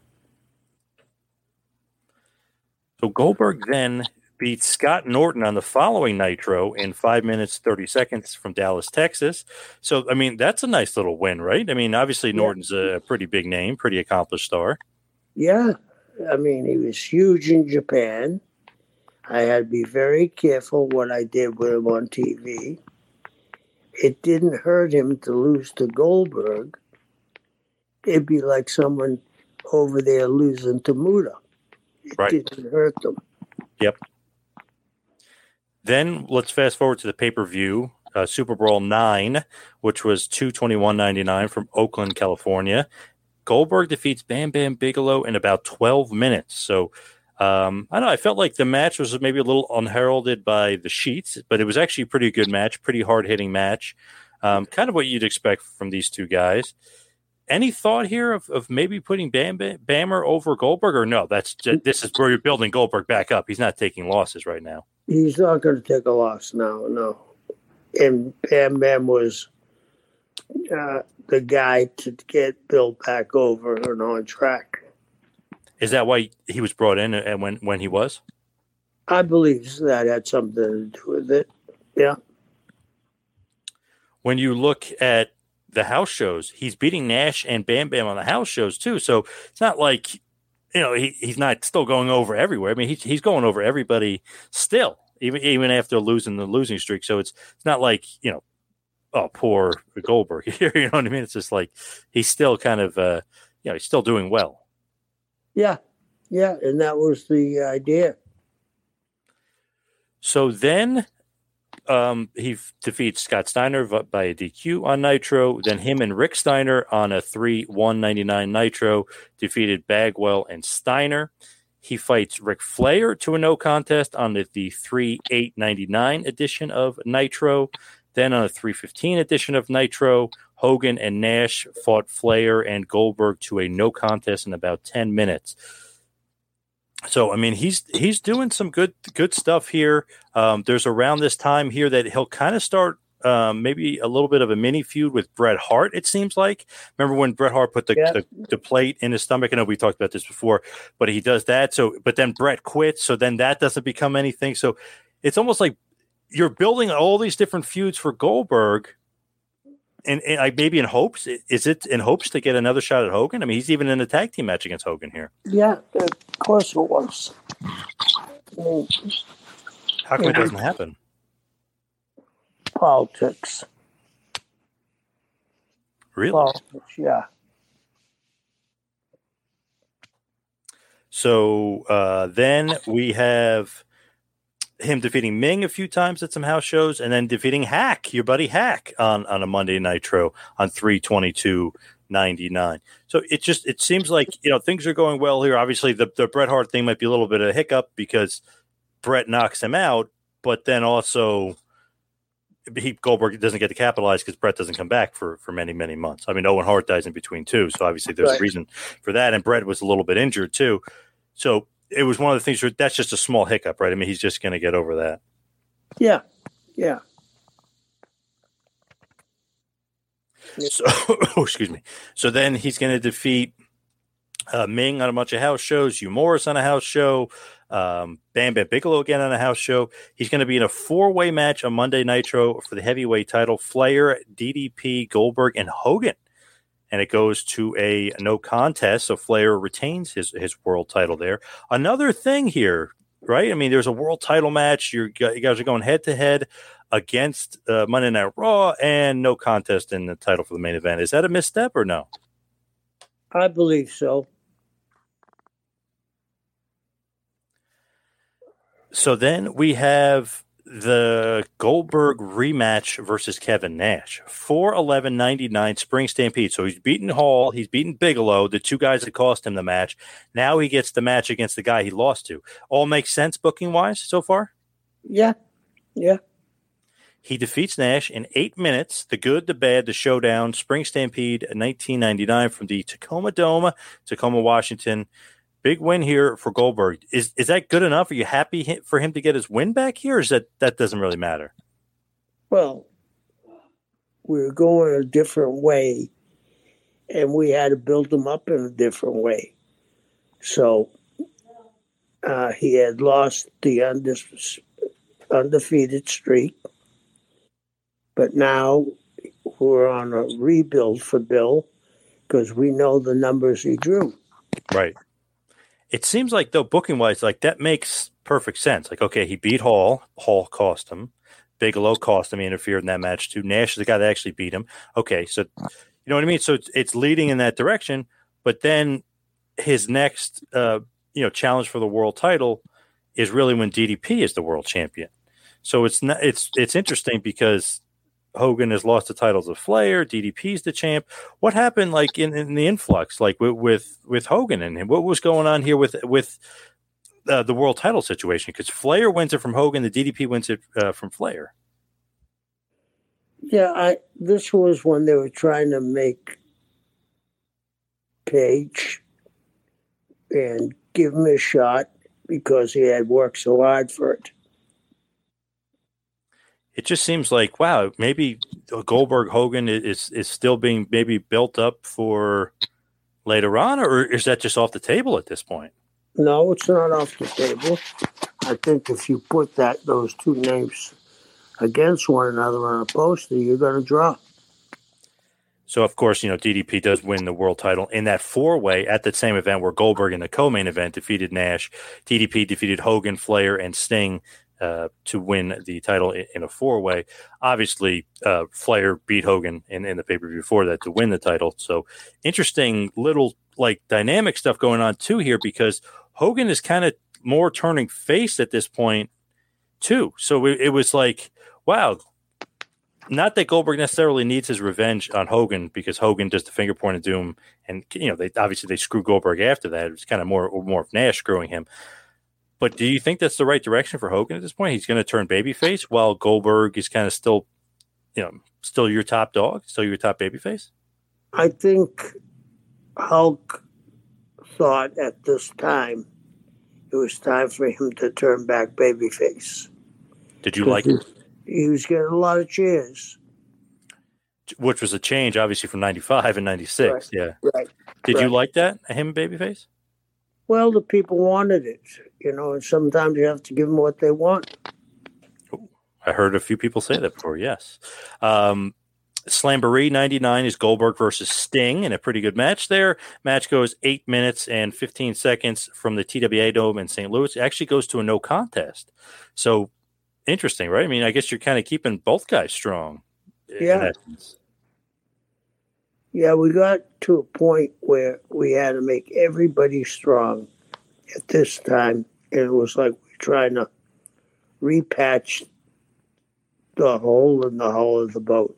[SPEAKER 1] So Goldberg then beat Scott Norton on the following Nitro in five minutes, thirty seconds from Dallas, Texas. So, I mean, that's a nice little win, right? I mean, obviously Norton's a pretty big name, pretty accomplished star.
[SPEAKER 3] Yeah, I mean, he was huge in Japan. I had to be very careful what I did with him on T V. it didn't hurt him to lose to Goldberg. It'd be like someone over there losing to Muta. It
[SPEAKER 1] right.
[SPEAKER 3] didn't hurt them.
[SPEAKER 1] Yep. Then let's fast forward to the pay-per-view, uh, Super Bowl nine, which was two twenty-one ninety-nine from Oakland, California. Goldberg defeats Bam Bam Bigelow in about twelve minutes. So, um, I don't know. I felt like the match was maybe a little unheralded by the sheets, but it was actually a pretty good match, pretty hard-hitting match. Um, kind of what you'd expect from these two guys. Any thought here of, of maybe putting Bam, Bam Bammer over Goldberg, or no? That's just, this is where you're building Goldberg back up. He's not taking losses right now.
[SPEAKER 3] He's not going to take a loss now, no. And Bam Bam was uh, the guy to get Bill back over and on track.
[SPEAKER 1] Is that why he was brought in and when, when he was?
[SPEAKER 3] I believe that had something to do with it. Yeah.
[SPEAKER 1] When you look at the house shows, he's beating Nash and Bam Bam on the house shows too. So it's not like, you know, he, he's not still going over everywhere. I mean, he's he's going over everybody still, even even after losing the losing streak. So it's it's not like, you know, oh, poor Goldberg here. You know what I mean? It's just like he's still kind of, uh, you know, he's still doing well.
[SPEAKER 3] Yeah, yeah, and that was the idea.
[SPEAKER 1] So then um, he f- defeats Scott Steiner v- by a D Q on Nitro. Then him and Rick Steiner on a three one ninety-nine Nitro defeated Bagwell and Steiner. He fights Ric Flair to a no contest on the, the three eight ninety-nine edition of Nitro. Then on a three fifteen edition of Nitro, Hogan and Nash fought Flair and Goldberg to a no contest in about ten minutes. So, I mean, he's he's doing some good good stuff here. Um, there's around this time here that he'll kind of start um, maybe a little bit of a mini feud with Bret Hart, it seems like. Remember when Bret Hart put the,
[SPEAKER 3] yeah.
[SPEAKER 1] the, the plate in his stomach? I know we talked about this before, but he does that. So, but then Bret quits, so then that doesn't become anything. So it's almost like you're building all these different feuds for Goldberg, and, and like maybe in hopes, is it in hopes to get another shot at Hogan? I mean, he's even in a tag team match against Hogan here.
[SPEAKER 3] Yeah, of course it was. Well,
[SPEAKER 1] How come it doesn't happen?
[SPEAKER 3] Politics.
[SPEAKER 1] Really?
[SPEAKER 3] Politics, yeah.
[SPEAKER 1] So uh, then we have him defeating Ming a few times at some house shows, and then defeating Hack, your buddy Hack, on, on a Monday Nitro on three twenty-two ninety-nine. So it just it seems like, you know, things are going well here. Obviously, the, the Bret Hart thing might be a little bit of a hiccup because Bret knocks him out, but then also he Goldberg doesn't get to capitalize because Bret doesn't come back for, for many, many months. I mean, Owen Hart dies in between too, so obviously there's
[SPEAKER 3] right.
[SPEAKER 1] a reason for that, and Bret was a little bit injured too. So it was one of the things where that's just a small hiccup, right? I mean, he's just going to get over that.
[SPEAKER 3] Yeah, yeah.
[SPEAKER 1] So, oh, excuse me. So then he's going to defeat uh, Ming on a bunch of house shows, Hugh Morris on a house show, um, Bam Bam Bigelow again on a house show. He's going to be in a four-way match on Monday Nitro for the heavyweight title, Flair, D D P, Goldberg, and Hogan. And it goes to a no contest, so Flair retains his, his world title there. Another thing here, right? I mean, there's a world title match. You're, you guys are going head-to-head against uh, Monday Night Raw, and no contest in the title for the main event. Is that a misstep or no?
[SPEAKER 3] I believe so.
[SPEAKER 1] So then we have the Goldberg rematch versus Kevin Nash. four eleven ninety-nine Spring Stampede. So he's beaten Hall. He's beaten Bigelow, the two guys that cost him the match. Now he gets the match against the guy he lost to. All makes sense booking-wise so far?
[SPEAKER 3] Yeah, yeah.
[SPEAKER 1] He defeats Nash in eight minutes. The good, the bad, the showdown. Spring Stampede nineteen ninety-nine from the Tacoma Dome, Tacoma, Washington. Big win here for Goldberg. Is is that good enough? Are you happy for him to get his win back here, or is that that doesn't really matter?
[SPEAKER 3] Well, we were going a different way, and we had to build him up in a different way. So uh, he had lost the unde- undefeated streak, but now we're on a rebuild for Bill because we know the numbers he drew.
[SPEAKER 1] Right. It seems like, though, booking-wise, like that makes perfect sense. Like, okay, he beat Hall. Hall cost him. Bigelow cost him, he interfered in that match too. Nash is the guy that actually beat him. Okay, so you know what I mean? So it's, it's leading in that direction, but then his next uh, you know challenge for the world title is really when D D P is the world champion. So it's not it's it's interesting because Hogan has lost the titles of Flair, D D P's the champ. What happened like in, in the influx, like with, with with Hogan and him? What was going on here with with uh, the world title situation? Because Flair wins it from Hogan, the D D P wins it uh, from Flair.
[SPEAKER 3] Yeah, I this was when they were trying to make Page and give him a shot because he had worked so hard for it.
[SPEAKER 1] It just seems like, wow, maybe Goldberg Hogan is is still being maybe built up for later on, or is that just off the table at this point?
[SPEAKER 3] No, it's not off the table. I think if you put that those two names against one another on a poster, you're going to draw.
[SPEAKER 1] So, of course, you know, D D P does win the world title in that four-way at the same event where Goldberg in the co-main event defeated Nash. D D P defeated Hogan, Flair, and Sting uh, to win the title in, in a four-way. Obviously, uh, Flair beat Hogan in, in the pay-per-view before that to win the title. So, interesting little, like, dynamic stuff going on, too, here because Hogan is kind of more turning face at this point, too. So, it, it was like, wow, not that Goldberg necessarily needs his revenge on Hogan because Hogan does the finger point of doom, and you know they obviously they screw Goldberg after that. It was kind of more more of Nash screwing him. But do you think that's the right direction for Hogan at this point? He's going to turn babyface while Goldberg is kind of still, you know, still your top dog, still your top babyface.
[SPEAKER 3] I think Hulk thought at this time it was time for him to turn back babyface.
[SPEAKER 1] Did you like it?
[SPEAKER 3] He was getting a lot of cheers.
[SPEAKER 1] Which was a change, obviously, from ninety-five and ninety-six.
[SPEAKER 3] Right.
[SPEAKER 1] Yeah.
[SPEAKER 3] Right.
[SPEAKER 1] Did
[SPEAKER 3] right.
[SPEAKER 1] you like that, him babyface?
[SPEAKER 3] Well, the people wanted it, you know, and sometimes you have to give them what they want.
[SPEAKER 1] I heard a few people say that before, yes. Um, Slamboree ninety-nine is Goldberg versus Sting in a pretty good match there. Match goes eight minutes and fifteen seconds from the T W A Dome in Saint Louis. It actually goes to a no contest. So, interesting, right? I mean, I guess you're kind of keeping both guys strong.
[SPEAKER 3] Yeah. Yeah, we got to a point where we had to make everybody strong at this time. And it was like we're trying to repatch the hole in the hull of the boat.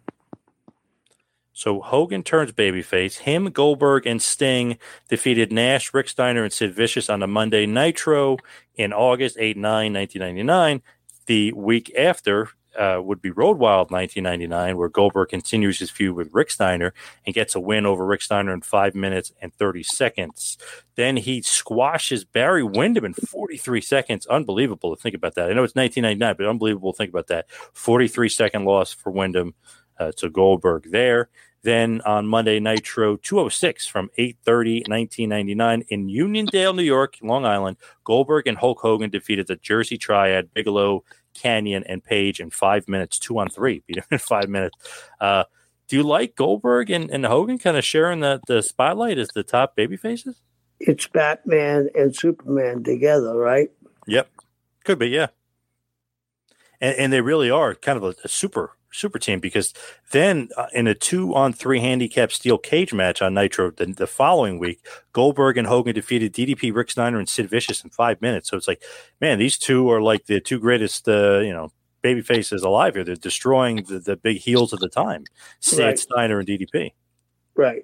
[SPEAKER 1] So Hogan turns babyface. Him, Goldberg, and Sting defeated Nash, Rick Steiner, and Sid Vicious on the Monday Nitro in August eighth nine, nineteen ninety-nine. The week after uh, would be Road Wild nineteen ninety-nine, where Goldberg continues his feud with Rick Steiner and gets a win over Rick Steiner in five minutes and thirty seconds. Then he squashes Barry Windham in forty-three seconds. Unbelievable to think about that. I know it's nineteen ninety-nine, but unbelievable to think about that. forty-three second loss for Windham uh, to Goldberg there. Then on Monday Nitro two oh six from eight thirty nineteen ninety-nine in Uniondale, New York, Long Island, Goldberg and Hulk Hogan defeated the Jersey Triad, Bigelow, Canyon, and Page in five minutes, two on three. Beat him in five minutes. Uh, do you like Goldberg and, and Hogan kind of sharing the, the spotlight as the top baby faces?
[SPEAKER 3] It's Batman and Superman together, right?
[SPEAKER 1] Yep. Could be, yeah. And, and they really are kind of a, a super super team because then uh, in a two on three handicap steel cage match on Nitro the, the following week, Goldberg and Hogan defeated D D P, Rick Steiner, and Sid Vicious in five minutes. So it's like, man, these two are like the two greatest, uh, you know, baby faces alive here. They're destroying the, the big heels of the time, Sid,
[SPEAKER 3] Right.
[SPEAKER 1] Steiner, and D D P.
[SPEAKER 3] Right.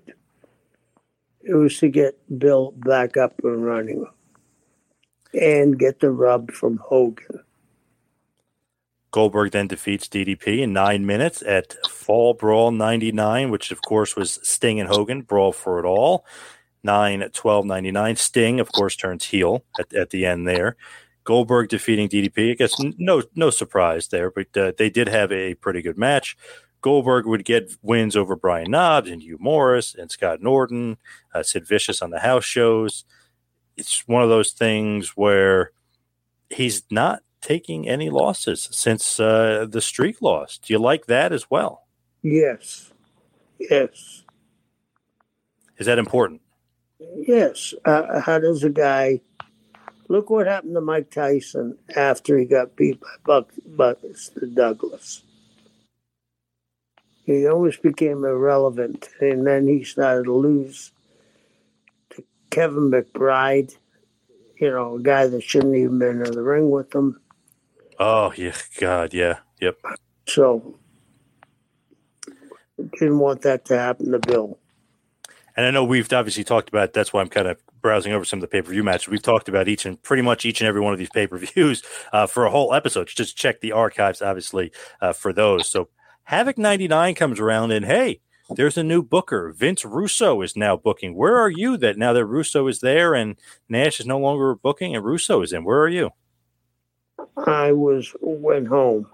[SPEAKER 3] It was to get Bill back up and running and get the rub from Hogan.
[SPEAKER 1] Goldberg then defeats D D P in nine minutes at Fall Brawl ninety-nine, which of course was Sting and Hogan, Brawl for it all. nine twelve ninety-nine. Sting, of course, turns heel at, at the end there. Goldberg defeating D D P. I guess no no surprise there, but uh, they did have a pretty good match. Goldberg would get wins over Brian Knobbs and Hugh Morris and Scott Norton, uh, Sid Vicious on the house shows. It's one of those things where he's not taking any losses since uh, the streak loss. Do you like that as well?
[SPEAKER 3] Yes. Yes.
[SPEAKER 1] Is that important?
[SPEAKER 3] Yes. Uh, how does a guy Look what happened to Mike Tyson after he got beat by Buck, Buster Douglas. He almost became irrelevant, and then he started to lose to Kevin McBride, you know, a guy that shouldn't even been in the ring with him.
[SPEAKER 1] Oh, yeah, God, yeah, yep.
[SPEAKER 3] So, didn't want that to happen to Bill.
[SPEAKER 1] And I know we've obviously talked about, that's why I'm kind of browsing over some of the pay-per-view matches. We've talked about each and pretty much each and every one of these pay-per-views uh, for a whole episode. Just check the archives, obviously, uh, for those. So Havoc ninety-nine comes around, and hey, there's a new booker. Vince Russo is now booking. Where are you that now that Russo is there and Nash is no longer booking and Russo is in? Where are you?
[SPEAKER 3] I was went home.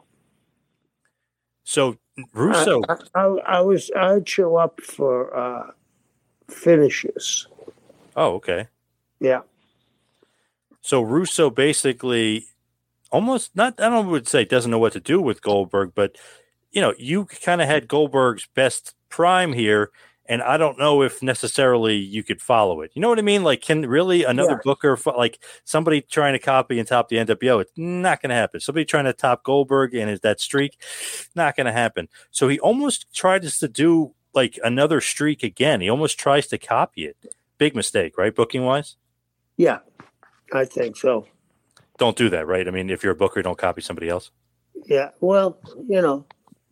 [SPEAKER 1] So Russo,
[SPEAKER 3] I, I, I was I'd show up for uh, finishes.
[SPEAKER 1] oh, okay.
[SPEAKER 3] Yeah.
[SPEAKER 1] So Russo basically almost not, I don't would say doesn't know what to do with Goldberg, but you know, you kind of had Goldberg's best prime here, and I don't know if necessarily you could follow it. You know what I mean? Like, can really another
[SPEAKER 3] Yeah.
[SPEAKER 1] booker, like somebody trying to copy and top the N W O, it's not going to happen. Somebody trying to top Goldberg and is that streak, not going to happen. So he almost tried to do like another streak again. He almost tries to copy it. Big mistake, right? Booking wise?
[SPEAKER 3] Yeah, I think so.
[SPEAKER 1] Don't do that, right? I mean, if you're a booker, don't copy somebody else.
[SPEAKER 3] Yeah, well, you know,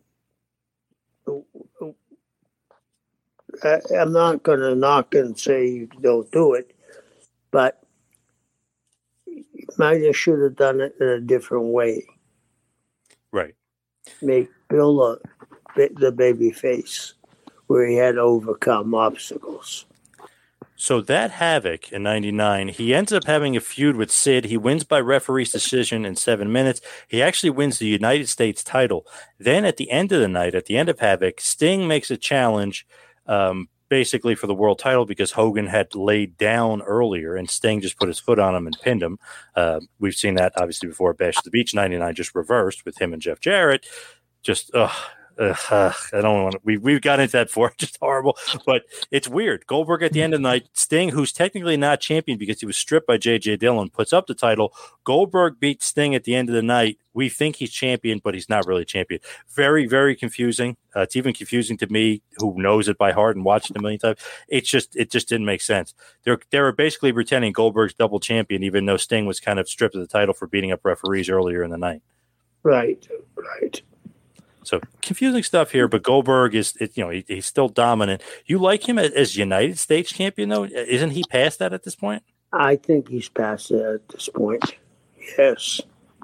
[SPEAKER 3] I, I'm not going to knock and say you don't do it, but you might have should have done it in a different way.
[SPEAKER 1] Right.
[SPEAKER 3] Make Bill a, the baby face where he had to overcome obstacles.
[SPEAKER 1] So that Havoc in ninety-nine, he ends up having a feud with Sid. He wins by referee's decision in seven minutes. He actually wins the United States title. Then at the end of the night, at the end of Havoc, Sting makes a challenge um, basically for the world title because Hogan had laid down earlier and Sting just put his foot on him and pinned him. Uh, we've seen that obviously before. Bash at the Beach ninety-nine just reversed with him and Jeff Jarrett. Just, ugh. Uh, uh, I don't want to. We we've got into that before. Just horrible, but it's weird. Goldberg at the end of the night. Sting, who's technically not champion because he was stripped by J J Dillon, puts up the title. Goldberg beats Sting at the end of the night. We think he's champion, but he's not really champion. Very, very confusing. Uh, it's even confusing to me, who knows it by heart and watched it a million times. It's just, it just didn't make sense. They're they were basically pretending Goldberg's double champion, even though Sting was kind of stripped of the title for beating up referees earlier in the night.
[SPEAKER 3] Right, right.
[SPEAKER 1] So confusing stuff here, but Goldberg is, it, you know, he, he's still dominant. You like him as, as United States champion, though? Isn't he past that at this point?
[SPEAKER 3] I think he's past that at this point. Yes.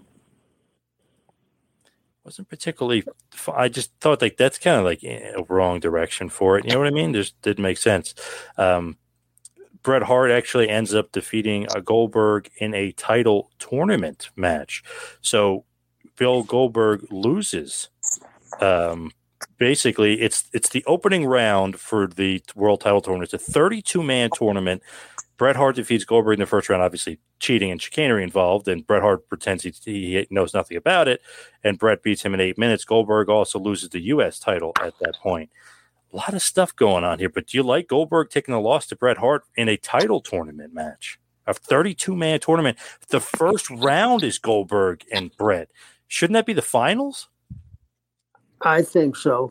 [SPEAKER 1] Wasn't particularly. I just thought like that's kind of like a wrong direction for it. You know what I mean? Just didn't make sense. Um, Bret Hart actually ends up defeating a Goldberg in a title tournament match. So Bill Goldberg loses. Um, basically, it's it's the opening round for the world title tournament. It's a thirty-two man tournament. Bret Hart defeats Goldberg in the first round, obviously cheating and chicanery involved, and Bret Hart pretends he, he knows nothing about it, and Bret beats him in eight minutes. Goldberg also loses the U S title at that point. A lot of stuff going on here, but do you like Goldberg taking a loss to Bret Hart in a title tournament match? A thirty-two man tournament. The first round is Goldberg and Bret. Shouldn't that be the finals?
[SPEAKER 3] I think so.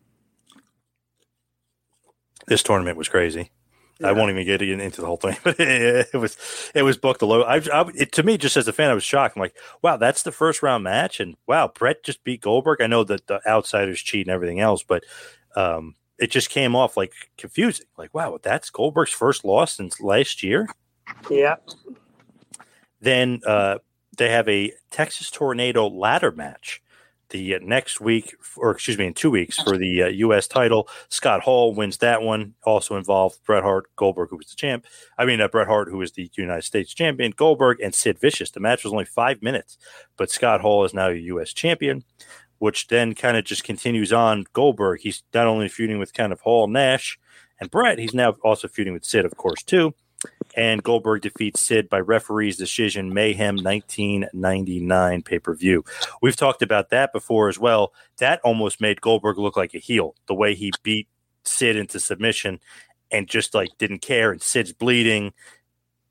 [SPEAKER 1] This tournament was crazy.
[SPEAKER 3] Yeah.
[SPEAKER 1] I won't even get into the whole thing, but it was it was booked a low. I, I it, to me, just as a fan, I was shocked. I'm like, wow, that's the first round match, and wow, Bret just beat Goldberg. I know that the outsiders cheat and everything else, but um, it just came off like confusing. Like, wow, that's Goldberg's first loss since last year.
[SPEAKER 3] Yeah.
[SPEAKER 1] Then uh, they have a Texas Tornado ladder match the next week, or excuse me, in two weeks for the uh, U S title. Scott Hall wins that one. Also involved Bret Hart, Goldberg, who was the champ. I mean, uh, Bret Hart, who was the United States champion, Goldberg, and Sid Vicious. The match was only five minutes, but Scott Hall is now a U S champion, which then kind of just continues on. Goldberg, he's not only feuding with kind of Hall, Nash, and Bret, he's now also feuding with Sid, of course, too. And Goldberg defeats Sid by referee's decision, Mayhem nineteen ninety-nine pay-per-view. We've talked about that before as well. That almost made Goldberg look like a heel, the way he beat Sid into submission and just like didn't care, and Sid's bleeding.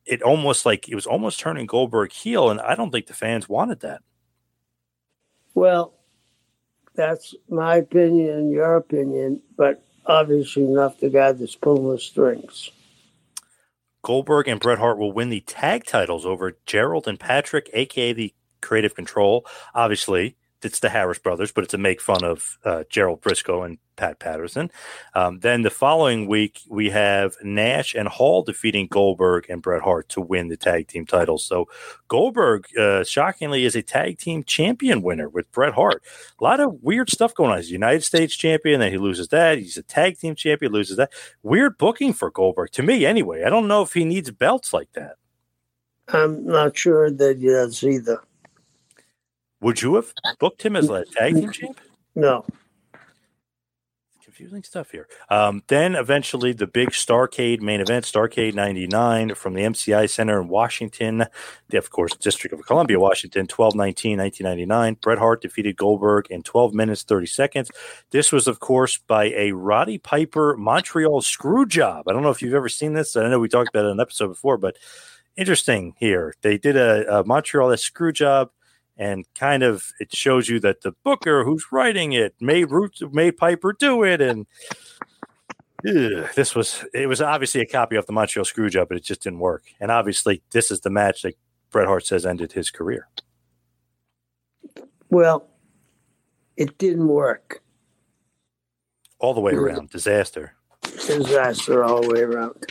[SPEAKER 1] it almost like it was almost turning Goldberg heel, and I don't think the fans wanted that.
[SPEAKER 3] Well, that's my opinion and your opinion, but obviously not the guy that's pulling the strings.
[SPEAKER 1] Goldberg and Bret Hart will win the tag titles over Gerald and Patrick, a k a the Creative Control. Obviously, it's the Harris brothers, but it's a make fun of uh, Gerald Briscoe and Pat Patterson. Um, then the following week, we have Nash and Hall defeating Goldberg and Bret Hart to win the tag team titles. So Goldberg, uh, shockingly, is a tag team champion winner with Bret Hart. A lot of weird stuff going on. He's a United States champion, then he loses that. He's a tag team champion, loses that. Weird booking for Goldberg, to me anyway. I don't know if he needs belts like that.
[SPEAKER 3] I'm not sure that he does either.
[SPEAKER 1] Would you have booked him as a tag team champ?
[SPEAKER 3] No.
[SPEAKER 1] Confusing stuff here. Um, then eventually the big Starrcade main event, Starrcade ninety-nine from the M C I Center in Washington, the, of course, District of Columbia, Washington, twelve nineteen nineteen ninety-nine. Bret Hart defeated Goldberg in twelve minutes, thirty seconds. This was, of course, by a Roddy Piper Montreal screw job. I don't know if you've ever seen this. I know we talked about it in an episode before, but interesting here. They did a, a Montreal screw job. And kind of it shows you that the booker who's writing it made Roots made Piper do it, and ugh, this was it was obviously a copy of the Montreal Screwjob, but it just didn't work. And obviously, this is the match that Bret Hart says ended his career.
[SPEAKER 3] Well, it didn't work
[SPEAKER 1] All the way around, disaster,
[SPEAKER 3] disaster all the way around.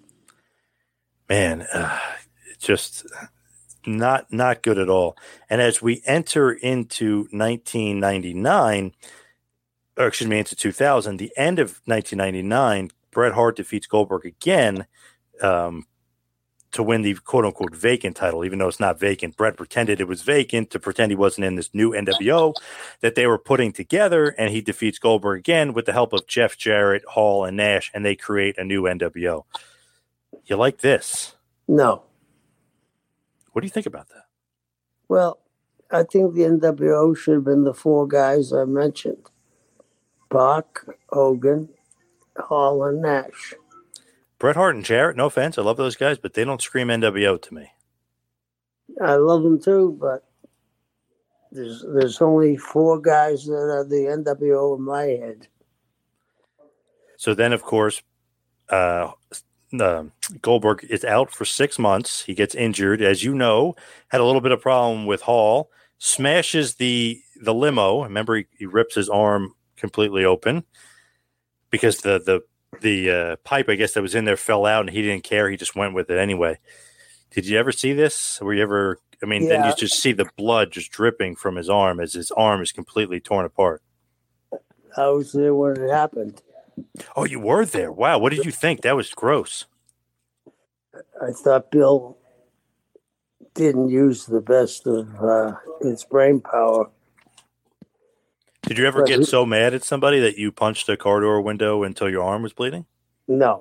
[SPEAKER 1] Man, uh, it just. Not not good at all. And as we enter into nineteen ninety-nine, or excuse me, into two thousand, the end of nineteen ninety-nine, Bret Hart defeats Goldberg again um, to win the quote-unquote vacant title, even though it's not vacant. Bret pretended it was vacant to pretend he wasn't in this new N W O that they were putting together, and he defeats Goldberg again with the help of Jeff Jarrett, Hall, and Nash, and they create a new N W O. You like this?
[SPEAKER 3] No.
[SPEAKER 1] What do you think about that?
[SPEAKER 3] Well, I think the N W O should have been the four guys I mentioned. Pac, Hogan, Hall, and Nash.
[SPEAKER 1] Bret Hart and Jarrett, no offense, I love those guys, but they don't scream N W O to me.
[SPEAKER 3] I love them too, but there's there's only four guys that are the N W O in my head.
[SPEAKER 1] So then, of course, uh, Uh, Goldberg is out for six months. He gets injured, as you know, had a little bit of problem with Hall, smashes the the limo. Remember, he, he rips his arm completely open because the the the uh, pipe, I guess, that was in there fell out, and he didn't care. He just went with it anyway. Did you ever see this? Were you ever? I mean, yeah. Then you just see the blood just dripping from his arm as his arm is completely torn apart.
[SPEAKER 3] I was there when it happened.
[SPEAKER 1] Oh, you were there. Wow. What did you think? That was gross.
[SPEAKER 3] I thought Bill didn't use the best of uh, his brain power.
[SPEAKER 1] Did you ever but get he, so mad at somebody that you punched a car door window until your arm was bleeding?
[SPEAKER 3] No.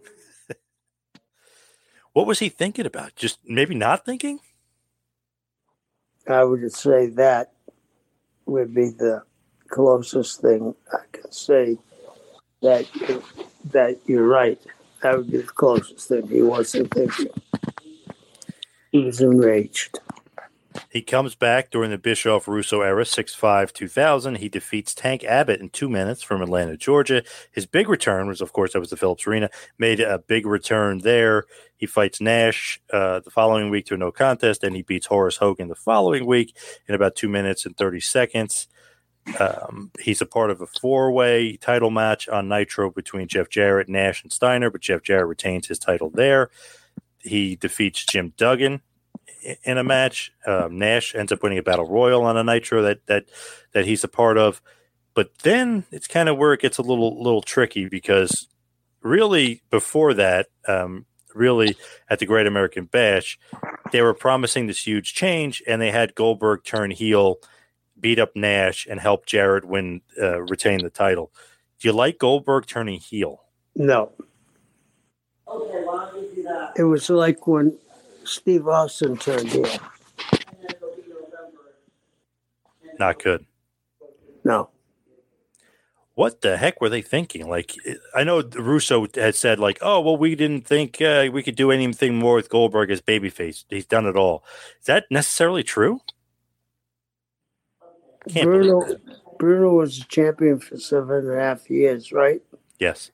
[SPEAKER 1] What was he thinking about? Just maybe not thinking?
[SPEAKER 3] I would say that would be the closest thing I can say. That that you're right. That would be the closest thing. He wasn't thinking. He was enraged.
[SPEAKER 1] He comes back during the Bischoff-Russo era, six five two thousand. He defeats Tank Abbott in two minutes from Atlanta, Georgia. His big return was, of course, that was the Phillips Arena. Made a big return there. He fights Nash uh, the following week to a no contest, and he beats Horace Hogan the following week in about two minutes and thirty seconds. Um, he's a part of a four-way title match on Nitro between Jeff Jarrett, Nash, and Steiner, but Jeff Jarrett retains his title there. He defeats Jim Duggan in a match. Um, Nash ends up winning a Battle Royal on a Nitro that that that he's a part of. But then it's kind of where it gets a little little tricky because really before that, um, really at the Great American Bash, they were promising this huge change, and they had Goldberg turn heel, beat up Nash, and help Jarrett win, uh, retain the title. Do you like Goldberg turning heel?
[SPEAKER 3] No. Okay, why don't you do that? It was like when Steve Austin turned heel.
[SPEAKER 1] Not good.
[SPEAKER 3] No.
[SPEAKER 1] What the heck were they thinking? Like, I know Russo had said, like, oh, well, we didn't think uh, we could do anything more with Goldberg as babyface. He's done it all. Is that necessarily true? Can't
[SPEAKER 3] Bruno, Bruno was a champion for seven and a half years, right?
[SPEAKER 1] Yes.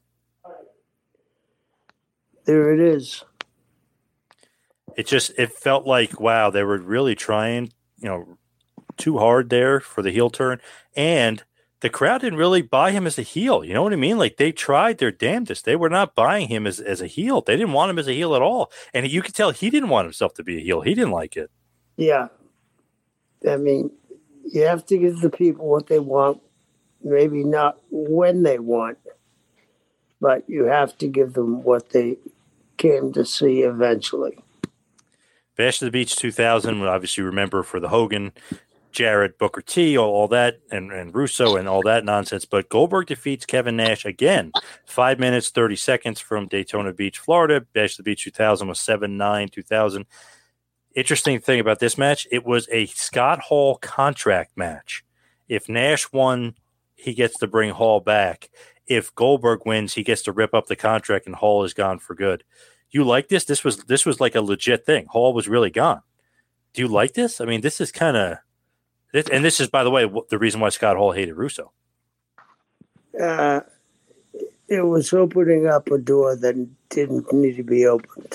[SPEAKER 3] There it is.
[SPEAKER 1] It just, it felt like, wow, they were really trying, you know, too hard there for the heel turn. And the crowd didn't really buy him as a heel. You know what I mean? Like, they tried their damnedest. They were not buying him as, as a heel. They didn't want him as a heel at all. And you could tell he didn't want himself to be a heel. He didn't like it.
[SPEAKER 3] Yeah. I mean, you have to give the people what they want, maybe not when they want, but you have to give them what they came to see eventually.
[SPEAKER 1] Bash at the Beach two thousand, we obviously remember for the Hogan, Jarrett, Booker T, all, all that, and, and Russo and all that nonsense. But Goldberg defeats Kevin Nash again. Five minutes, thirty seconds from Daytona Beach, Florida. Bash at the Beach two thousand was seven nine two thousand. Interesting thing about this match, it was a Scott Hall contract match. If Nash won, he gets to bring Hall back. If Goldberg wins, he gets to rip up the contract and Hall is gone for good. You like this? This was this was like a legit thing. Hall was really gone. Do you like this? I mean, this is kind of... And this is, by the way, the reason why Scott Hall hated Russo.
[SPEAKER 3] Uh, it was opening up a door that didn't need to be opened.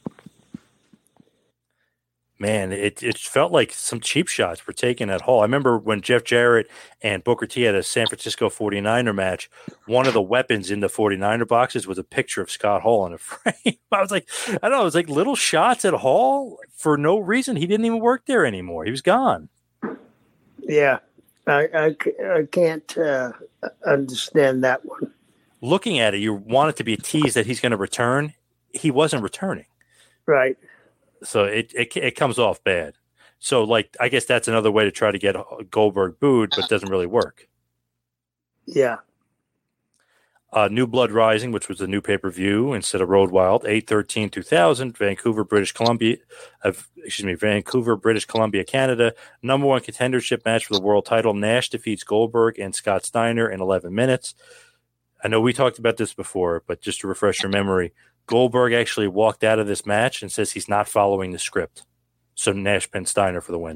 [SPEAKER 1] Man, it, it felt like some cheap shots were taken at Hall. I remember when Jeff Jarrett and Booker T had a San Francisco forty-niner match, one of the weapons in the forty-niner boxes was a picture of Scott Hall in a frame. I was like, I don't know, it was like little shots at Hall for no reason. He didn't even work there anymore. He was gone.
[SPEAKER 3] Yeah, I, I, I can't uh, understand that one.
[SPEAKER 1] Looking at it, you want it to be a tease that he's going to return. He wasn't returning.
[SPEAKER 3] Right.
[SPEAKER 1] So it, it it comes off bad. So, like, I guess that's another way to try to get Goldberg booed, but it doesn't really work.
[SPEAKER 3] Yeah.
[SPEAKER 1] Uh, New Blood Rising, which was a new pay-per-view instead of Road Wild, eight thirteen two thousand, Vancouver, British Columbia, uh, excuse me, Vancouver, British Columbia, Canada. Number one contendership match for the world title. Nash defeats Goldberg and Scott Steiner in eleven minutes. I know we talked about this before, but just to refresh your memory, Goldberg actually walked out of this match and says he's not following the script. So Nash pinned Steiner for the win.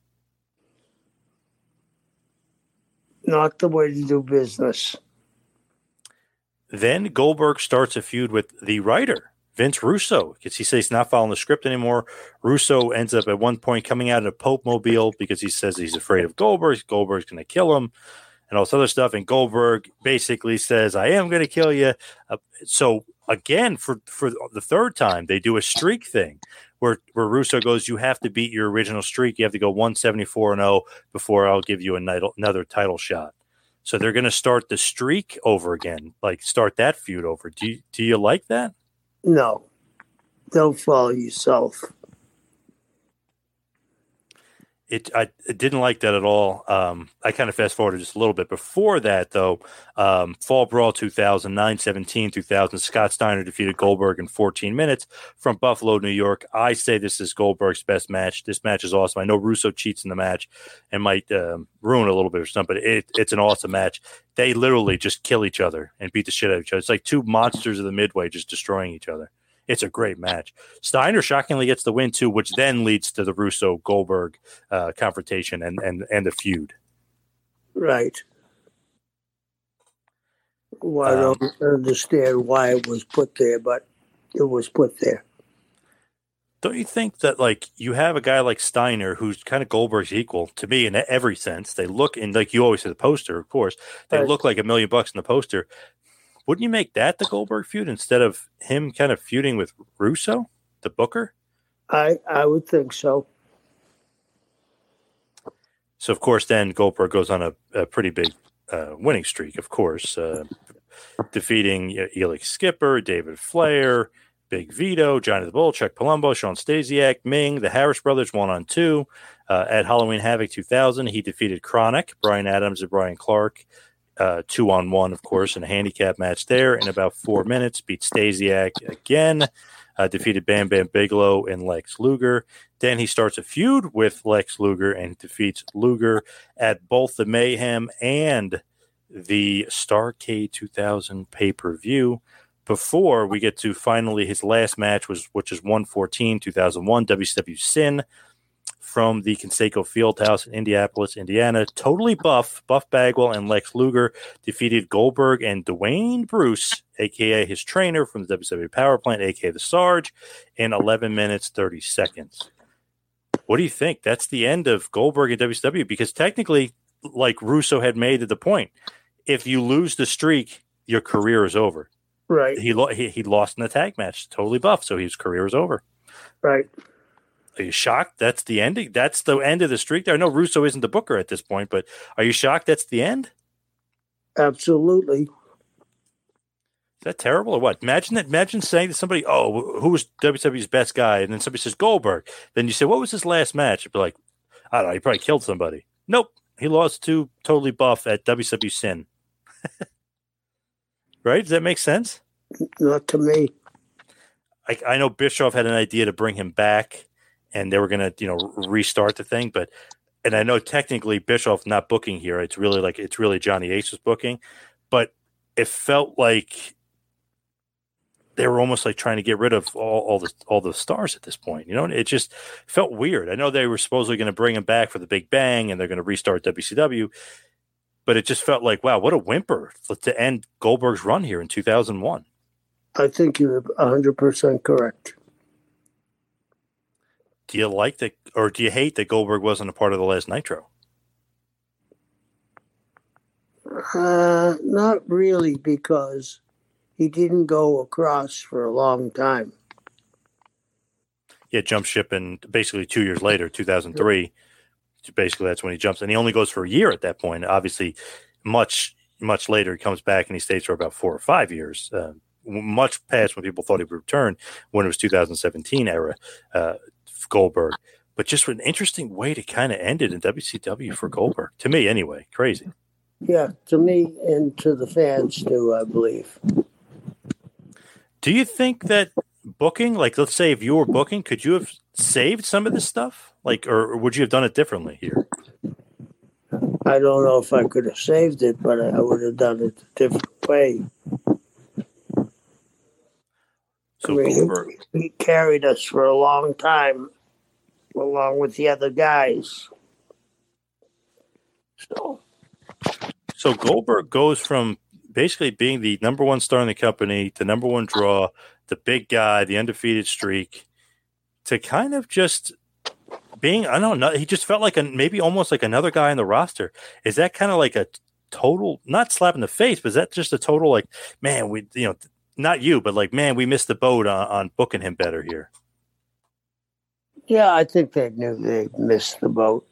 [SPEAKER 3] Not the way to do business.
[SPEAKER 1] Then Goldberg starts a feud with the writer, Vince Russo, because he says he's not following the script anymore. Russo ends up at one point coming out in a Pope mobile because he says he's afraid of Goldberg. Goldberg's going to kill him and all this other stuff. And Goldberg basically says, I am going to kill you. Uh, so again, for, for the third time, they do a streak thing where, where Russo goes, you have to beat your original streak. You have to go one seventy-four and oh before I'll give you another title shot. So they're going to start the streak over again, like start that feud over. Do you, do you like that?
[SPEAKER 3] No. Don't follow yourself.
[SPEAKER 1] It I, I didn't like that at all. Um, I kind of fast forwarded just a little bit. Before that, though, um, Fall Brawl two thousand, nine seventeen two thousand, Scott Steiner defeated Goldberg in fourteen minutes from Buffalo, New York. I say this is Goldberg's best match. This match is awesome. I know Russo cheats in the match and might um, ruin a little bit or something, but it, it's an awesome match. They literally just kill each other and beat the shit out of each other. It's like two monsters of the Midway just destroying each other. It's a great match. Steiner shockingly gets the win, too, which then leads to the Russo-Goldberg uh, confrontation and, and, and the feud.
[SPEAKER 3] Right. Well, I
[SPEAKER 1] Um,
[SPEAKER 3] don't understand why it was put there, but it was put there.
[SPEAKER 1] Don't you think that, like, you have a guy like Steiner who's kind of Goldberg's equal to me in every sense? They look, and like you always say, the poster, of course, they
[SPEAKER 3] Right.
[SPEAKER 1] look like a million bucks in the poster. Wouldn't you make that the Goldberg feud instead of him kind of feuding with Russo, the booker?
[SPEAKER 3] I I would think so.
[SPEAKER 1] So, of course, then Goldberg goes on a, a pretty big uh, winning streak, of course, uh, defeating uh, Elix Skipper, David Flair, Big Vito, Johnny the Bull, Chuck Palumbo, Sean Stasiak, Ming, the Harris brothers, one on two. Uh, at Halloween Havoc two thousand, he defeated Chronic, Brian Adams, and Brian Clark. Uh, two on one, of course, in a handicap match there in about four minutes. Beat Stasiak again. Uh, defeated Bam Bam Bigelow and Lex Luger. Then he starts a feud with Lex Luger and defeats Luger at both the Mayhem and the Starrcade two thousand pay-per-view. Before we get to finally his last match, was which is one fourteen two thousand one W C W Sin from the Conseco Fieldhouse in Indianapolis, Indiana. Totally Buff, Buff Bagwell, and Lex Luger defeated Goldberg and Dwayne Bruce, a k a his trainer from the W C W Power Plant, a k a the Sarge, in eleven minutes, thirty seconds. What do you think? That's the end of Goldberg and W C W, because technically, like Russo had made the point, if you lose the streak, your career is over.
[SPEAKER 3] Right.
[SPEAKER 1] He, lo- he he lost in the tag match. Totally Buff, so his career is over.
[SPEAKER 3] Right.
[SPEAKER 1] Are you shocked that's the ending? That's the end of the streak there? I know Russo isn't the booker at this point, but are you shocked that's the end?
[SPEAKER 3] Absolutely.
[SPEAKER 1] Is that terrible or what? Imagine that. Imagine saying to somebody, oh, who was W C W's best guy? And then somebody says Goldberg. Then you say, what was his last match? You'd be like, I don't know, he probably killed somebody. Nope. He lost to Totally Buff at W C W Sin. Right? Does that make sense?
[SPEAKER 3] Not to me.
[SPEAKER 1] I, I know Bischoff had an idea to bring him back, and they were going to, you know, restart the thing. But, and I know technically Bischoff not booking here. It's really like, it's really Johnny Ace's booking. But it felt like they were almost like trying to get rid of all, all the all the stars at this point. You know, it just felt weird. I know they were supposedly going to bring him back for the Big Bang, and they're going to restart W C W. But it just felt like, wow, what a whimper to end Goldberg's run here in two thousand one.
[SPEAKER 3] I think you're one hundred percent correct.
[SPEAKER 1] Do you like that, or do you hate that Goldberg wasn't a part of the last Nitro?
[SPEAKER 3] Uh, not really, because he didn't go across for a long time.
[SPEAKER 1] Yeah, jump ship, and basically two years later, two thousand three. Basically, that's when he jumps, and he only goes for a year at that point. Obviously, much much later, he comes back and he stays for about four or five years, uh, much past when people thought he would return when it was two thousand seventeen era uh, Goldberg. But just an interesting way to kind of end it in W C W for Goldberg, to me anyway. Crazy.
[SPEAKER 3] Yeah, to me and to the fans too, I believe.
[SPEAKER 1] Do you think that booking, like let's say if you were booking, could you have saved some of this stuff? Like, or, or would you have done it differently here?
[SPEAKER 3] I don't know if I could have saved it, but I would have done it a different way.
[SPEAKER 1] So
[SPEAKER 3] I mean,
[SPEAKER 1] Goldberg,
[SPEAKER 3] he, he carried us for a long time, along with the other guys. So,
[SPEAKER 1] so Goldberg goes from basically being the number one star in the company, the number one draw, the big guy, the undefeated streak, to kind of just being, I don't know, he just felt like a, maybe almost like another guy in the roster. Is that kind of like a total, not slap in the face, but is that just a total like, man, we, you know, not you, but like, man, we missed the boat on, on booking him better here?
[SPEAKER 3] yeah, I think they knew they missed the boat.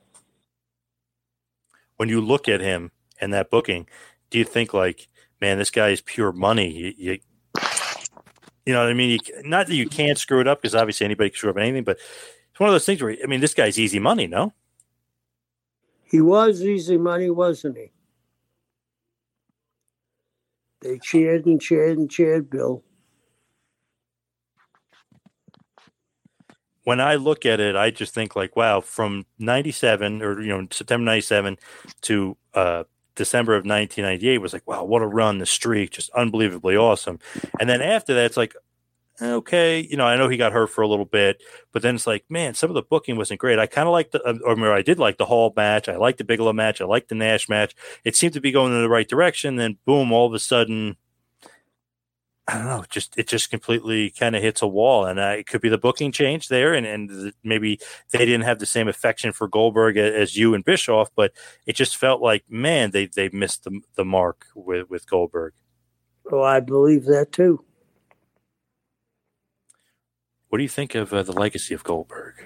[SPEAKER 1] When you look at him and that booking, do you think like, man, this guy is pure money? You, you, you know what I mean? You, not that you can't screw it up, because obviously anybody can screw up anything, but it's one of those things where, I mean, this guy's easy money, no?
[SPEAKER 3] He was easy money, wasn't he? They cheered and cheered and cheered, Bill.
[SPEAKER 1] When I look at it, I just think like, wow, from ninety-seven or, you know, September ninety-seven to uh, December of nineteen ninety-eight was like, wow, what a run, the streak, just unbelievably awesome. And then after that, it's like, okay, you know, I know he got hurt for a little bit, but then it's like, man, some of the booking wasn't great. I kind of liked the, or I did like the Hall match. I liked the Bigelow match. I liked the Nash match. It seemed to be going in the right direction. Then boom, all of a sudden, I don't know, just it just completely kind of hits a wall. And uh, it could be the booking change there, and, and maybe they didn't have the same affection for Goldberg as, as you and Bischoff, but it just felt like, man, they they missed the the mark with, with Goldberg.
[SPEAKER 3] Oh, I believe that too.
[SPEAKER 1] What do you think of uh, the legacy of Goldberg?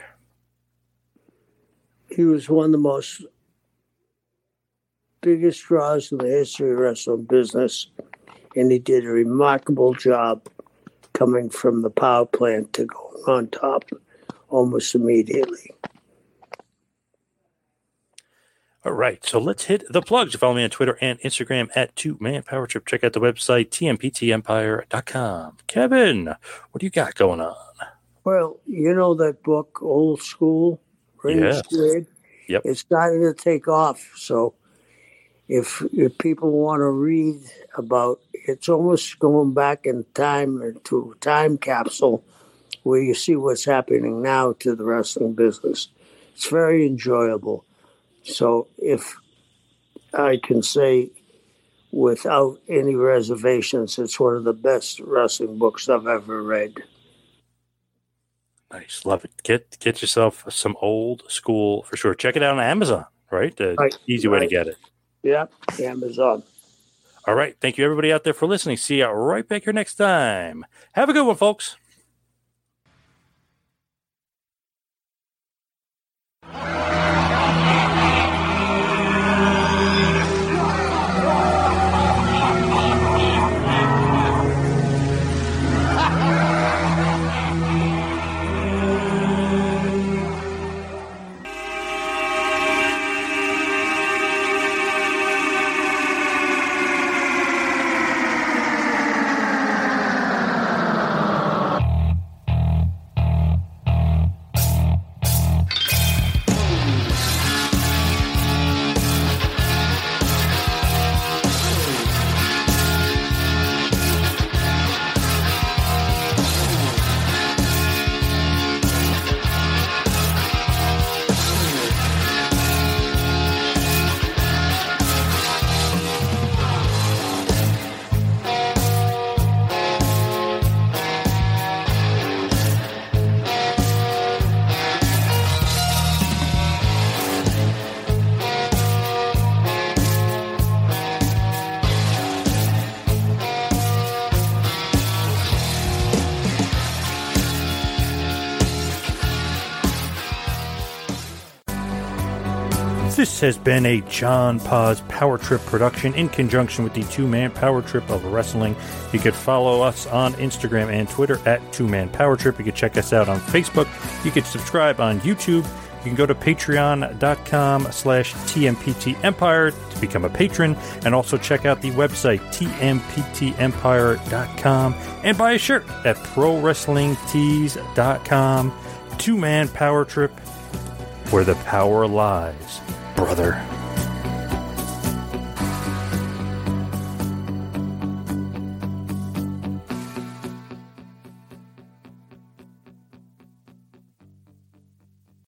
[SPEAKER 3] He was one of the most biggest draws in the history of wrestling business, and he did a remarkable job coming from the power plant to going on top almost immediately.
[SPEAKER 1] All right, so let's hit the plugs. Follow me on Twitter and Instagram at two man power trip. Check out the website, T M P T empire dot com. Kevin, what do you got going on?
[SPEAKER 3] Well, you know that book, Old School, Ring
[SPEAKER 1] Yeah.
[SPEAKER 3] Squared?
[SPEAKER 1] Yep.
[SPEAKER 3] It's starting to take off. So if, if people want to read about, it's almost going back in time to a time capsule where you see what's happening now to the wrestling business. It's very enjoyable. So if I can say without any reservations, it's one of the best wrestling books I've ever read.
[SPEAKER 1] Nice. Love it. Get get yourself some old school for sure. Check it out on Amazon, right? The
[SPEAKER 3] right.
[SPEAKER 1] easy way
[SPEAKER 3] right.
[SPEAKER 1] to get it.
[SPEAKER 3] Yeah, Amazon.
[SPEAKER 1] All right. Thank you, everybody out there, for listening. See you right back here next time. Have a good one, folks. This has been a John Paz Power Trip production in conjunction with the Two-Man Power Trip of Wrestling. You could follow us on Instagram and Twitter at Two-Man Power Trip. You can check us out on Facebook. You can subscribe on YouTube. You can go to patreon.com slash TMPT Empire to become a patron, and also check out the website T M P T empire dot com and buy a shirt at pro wrestling tees dot com. Two-Man Power Trip, where the power lies, brother.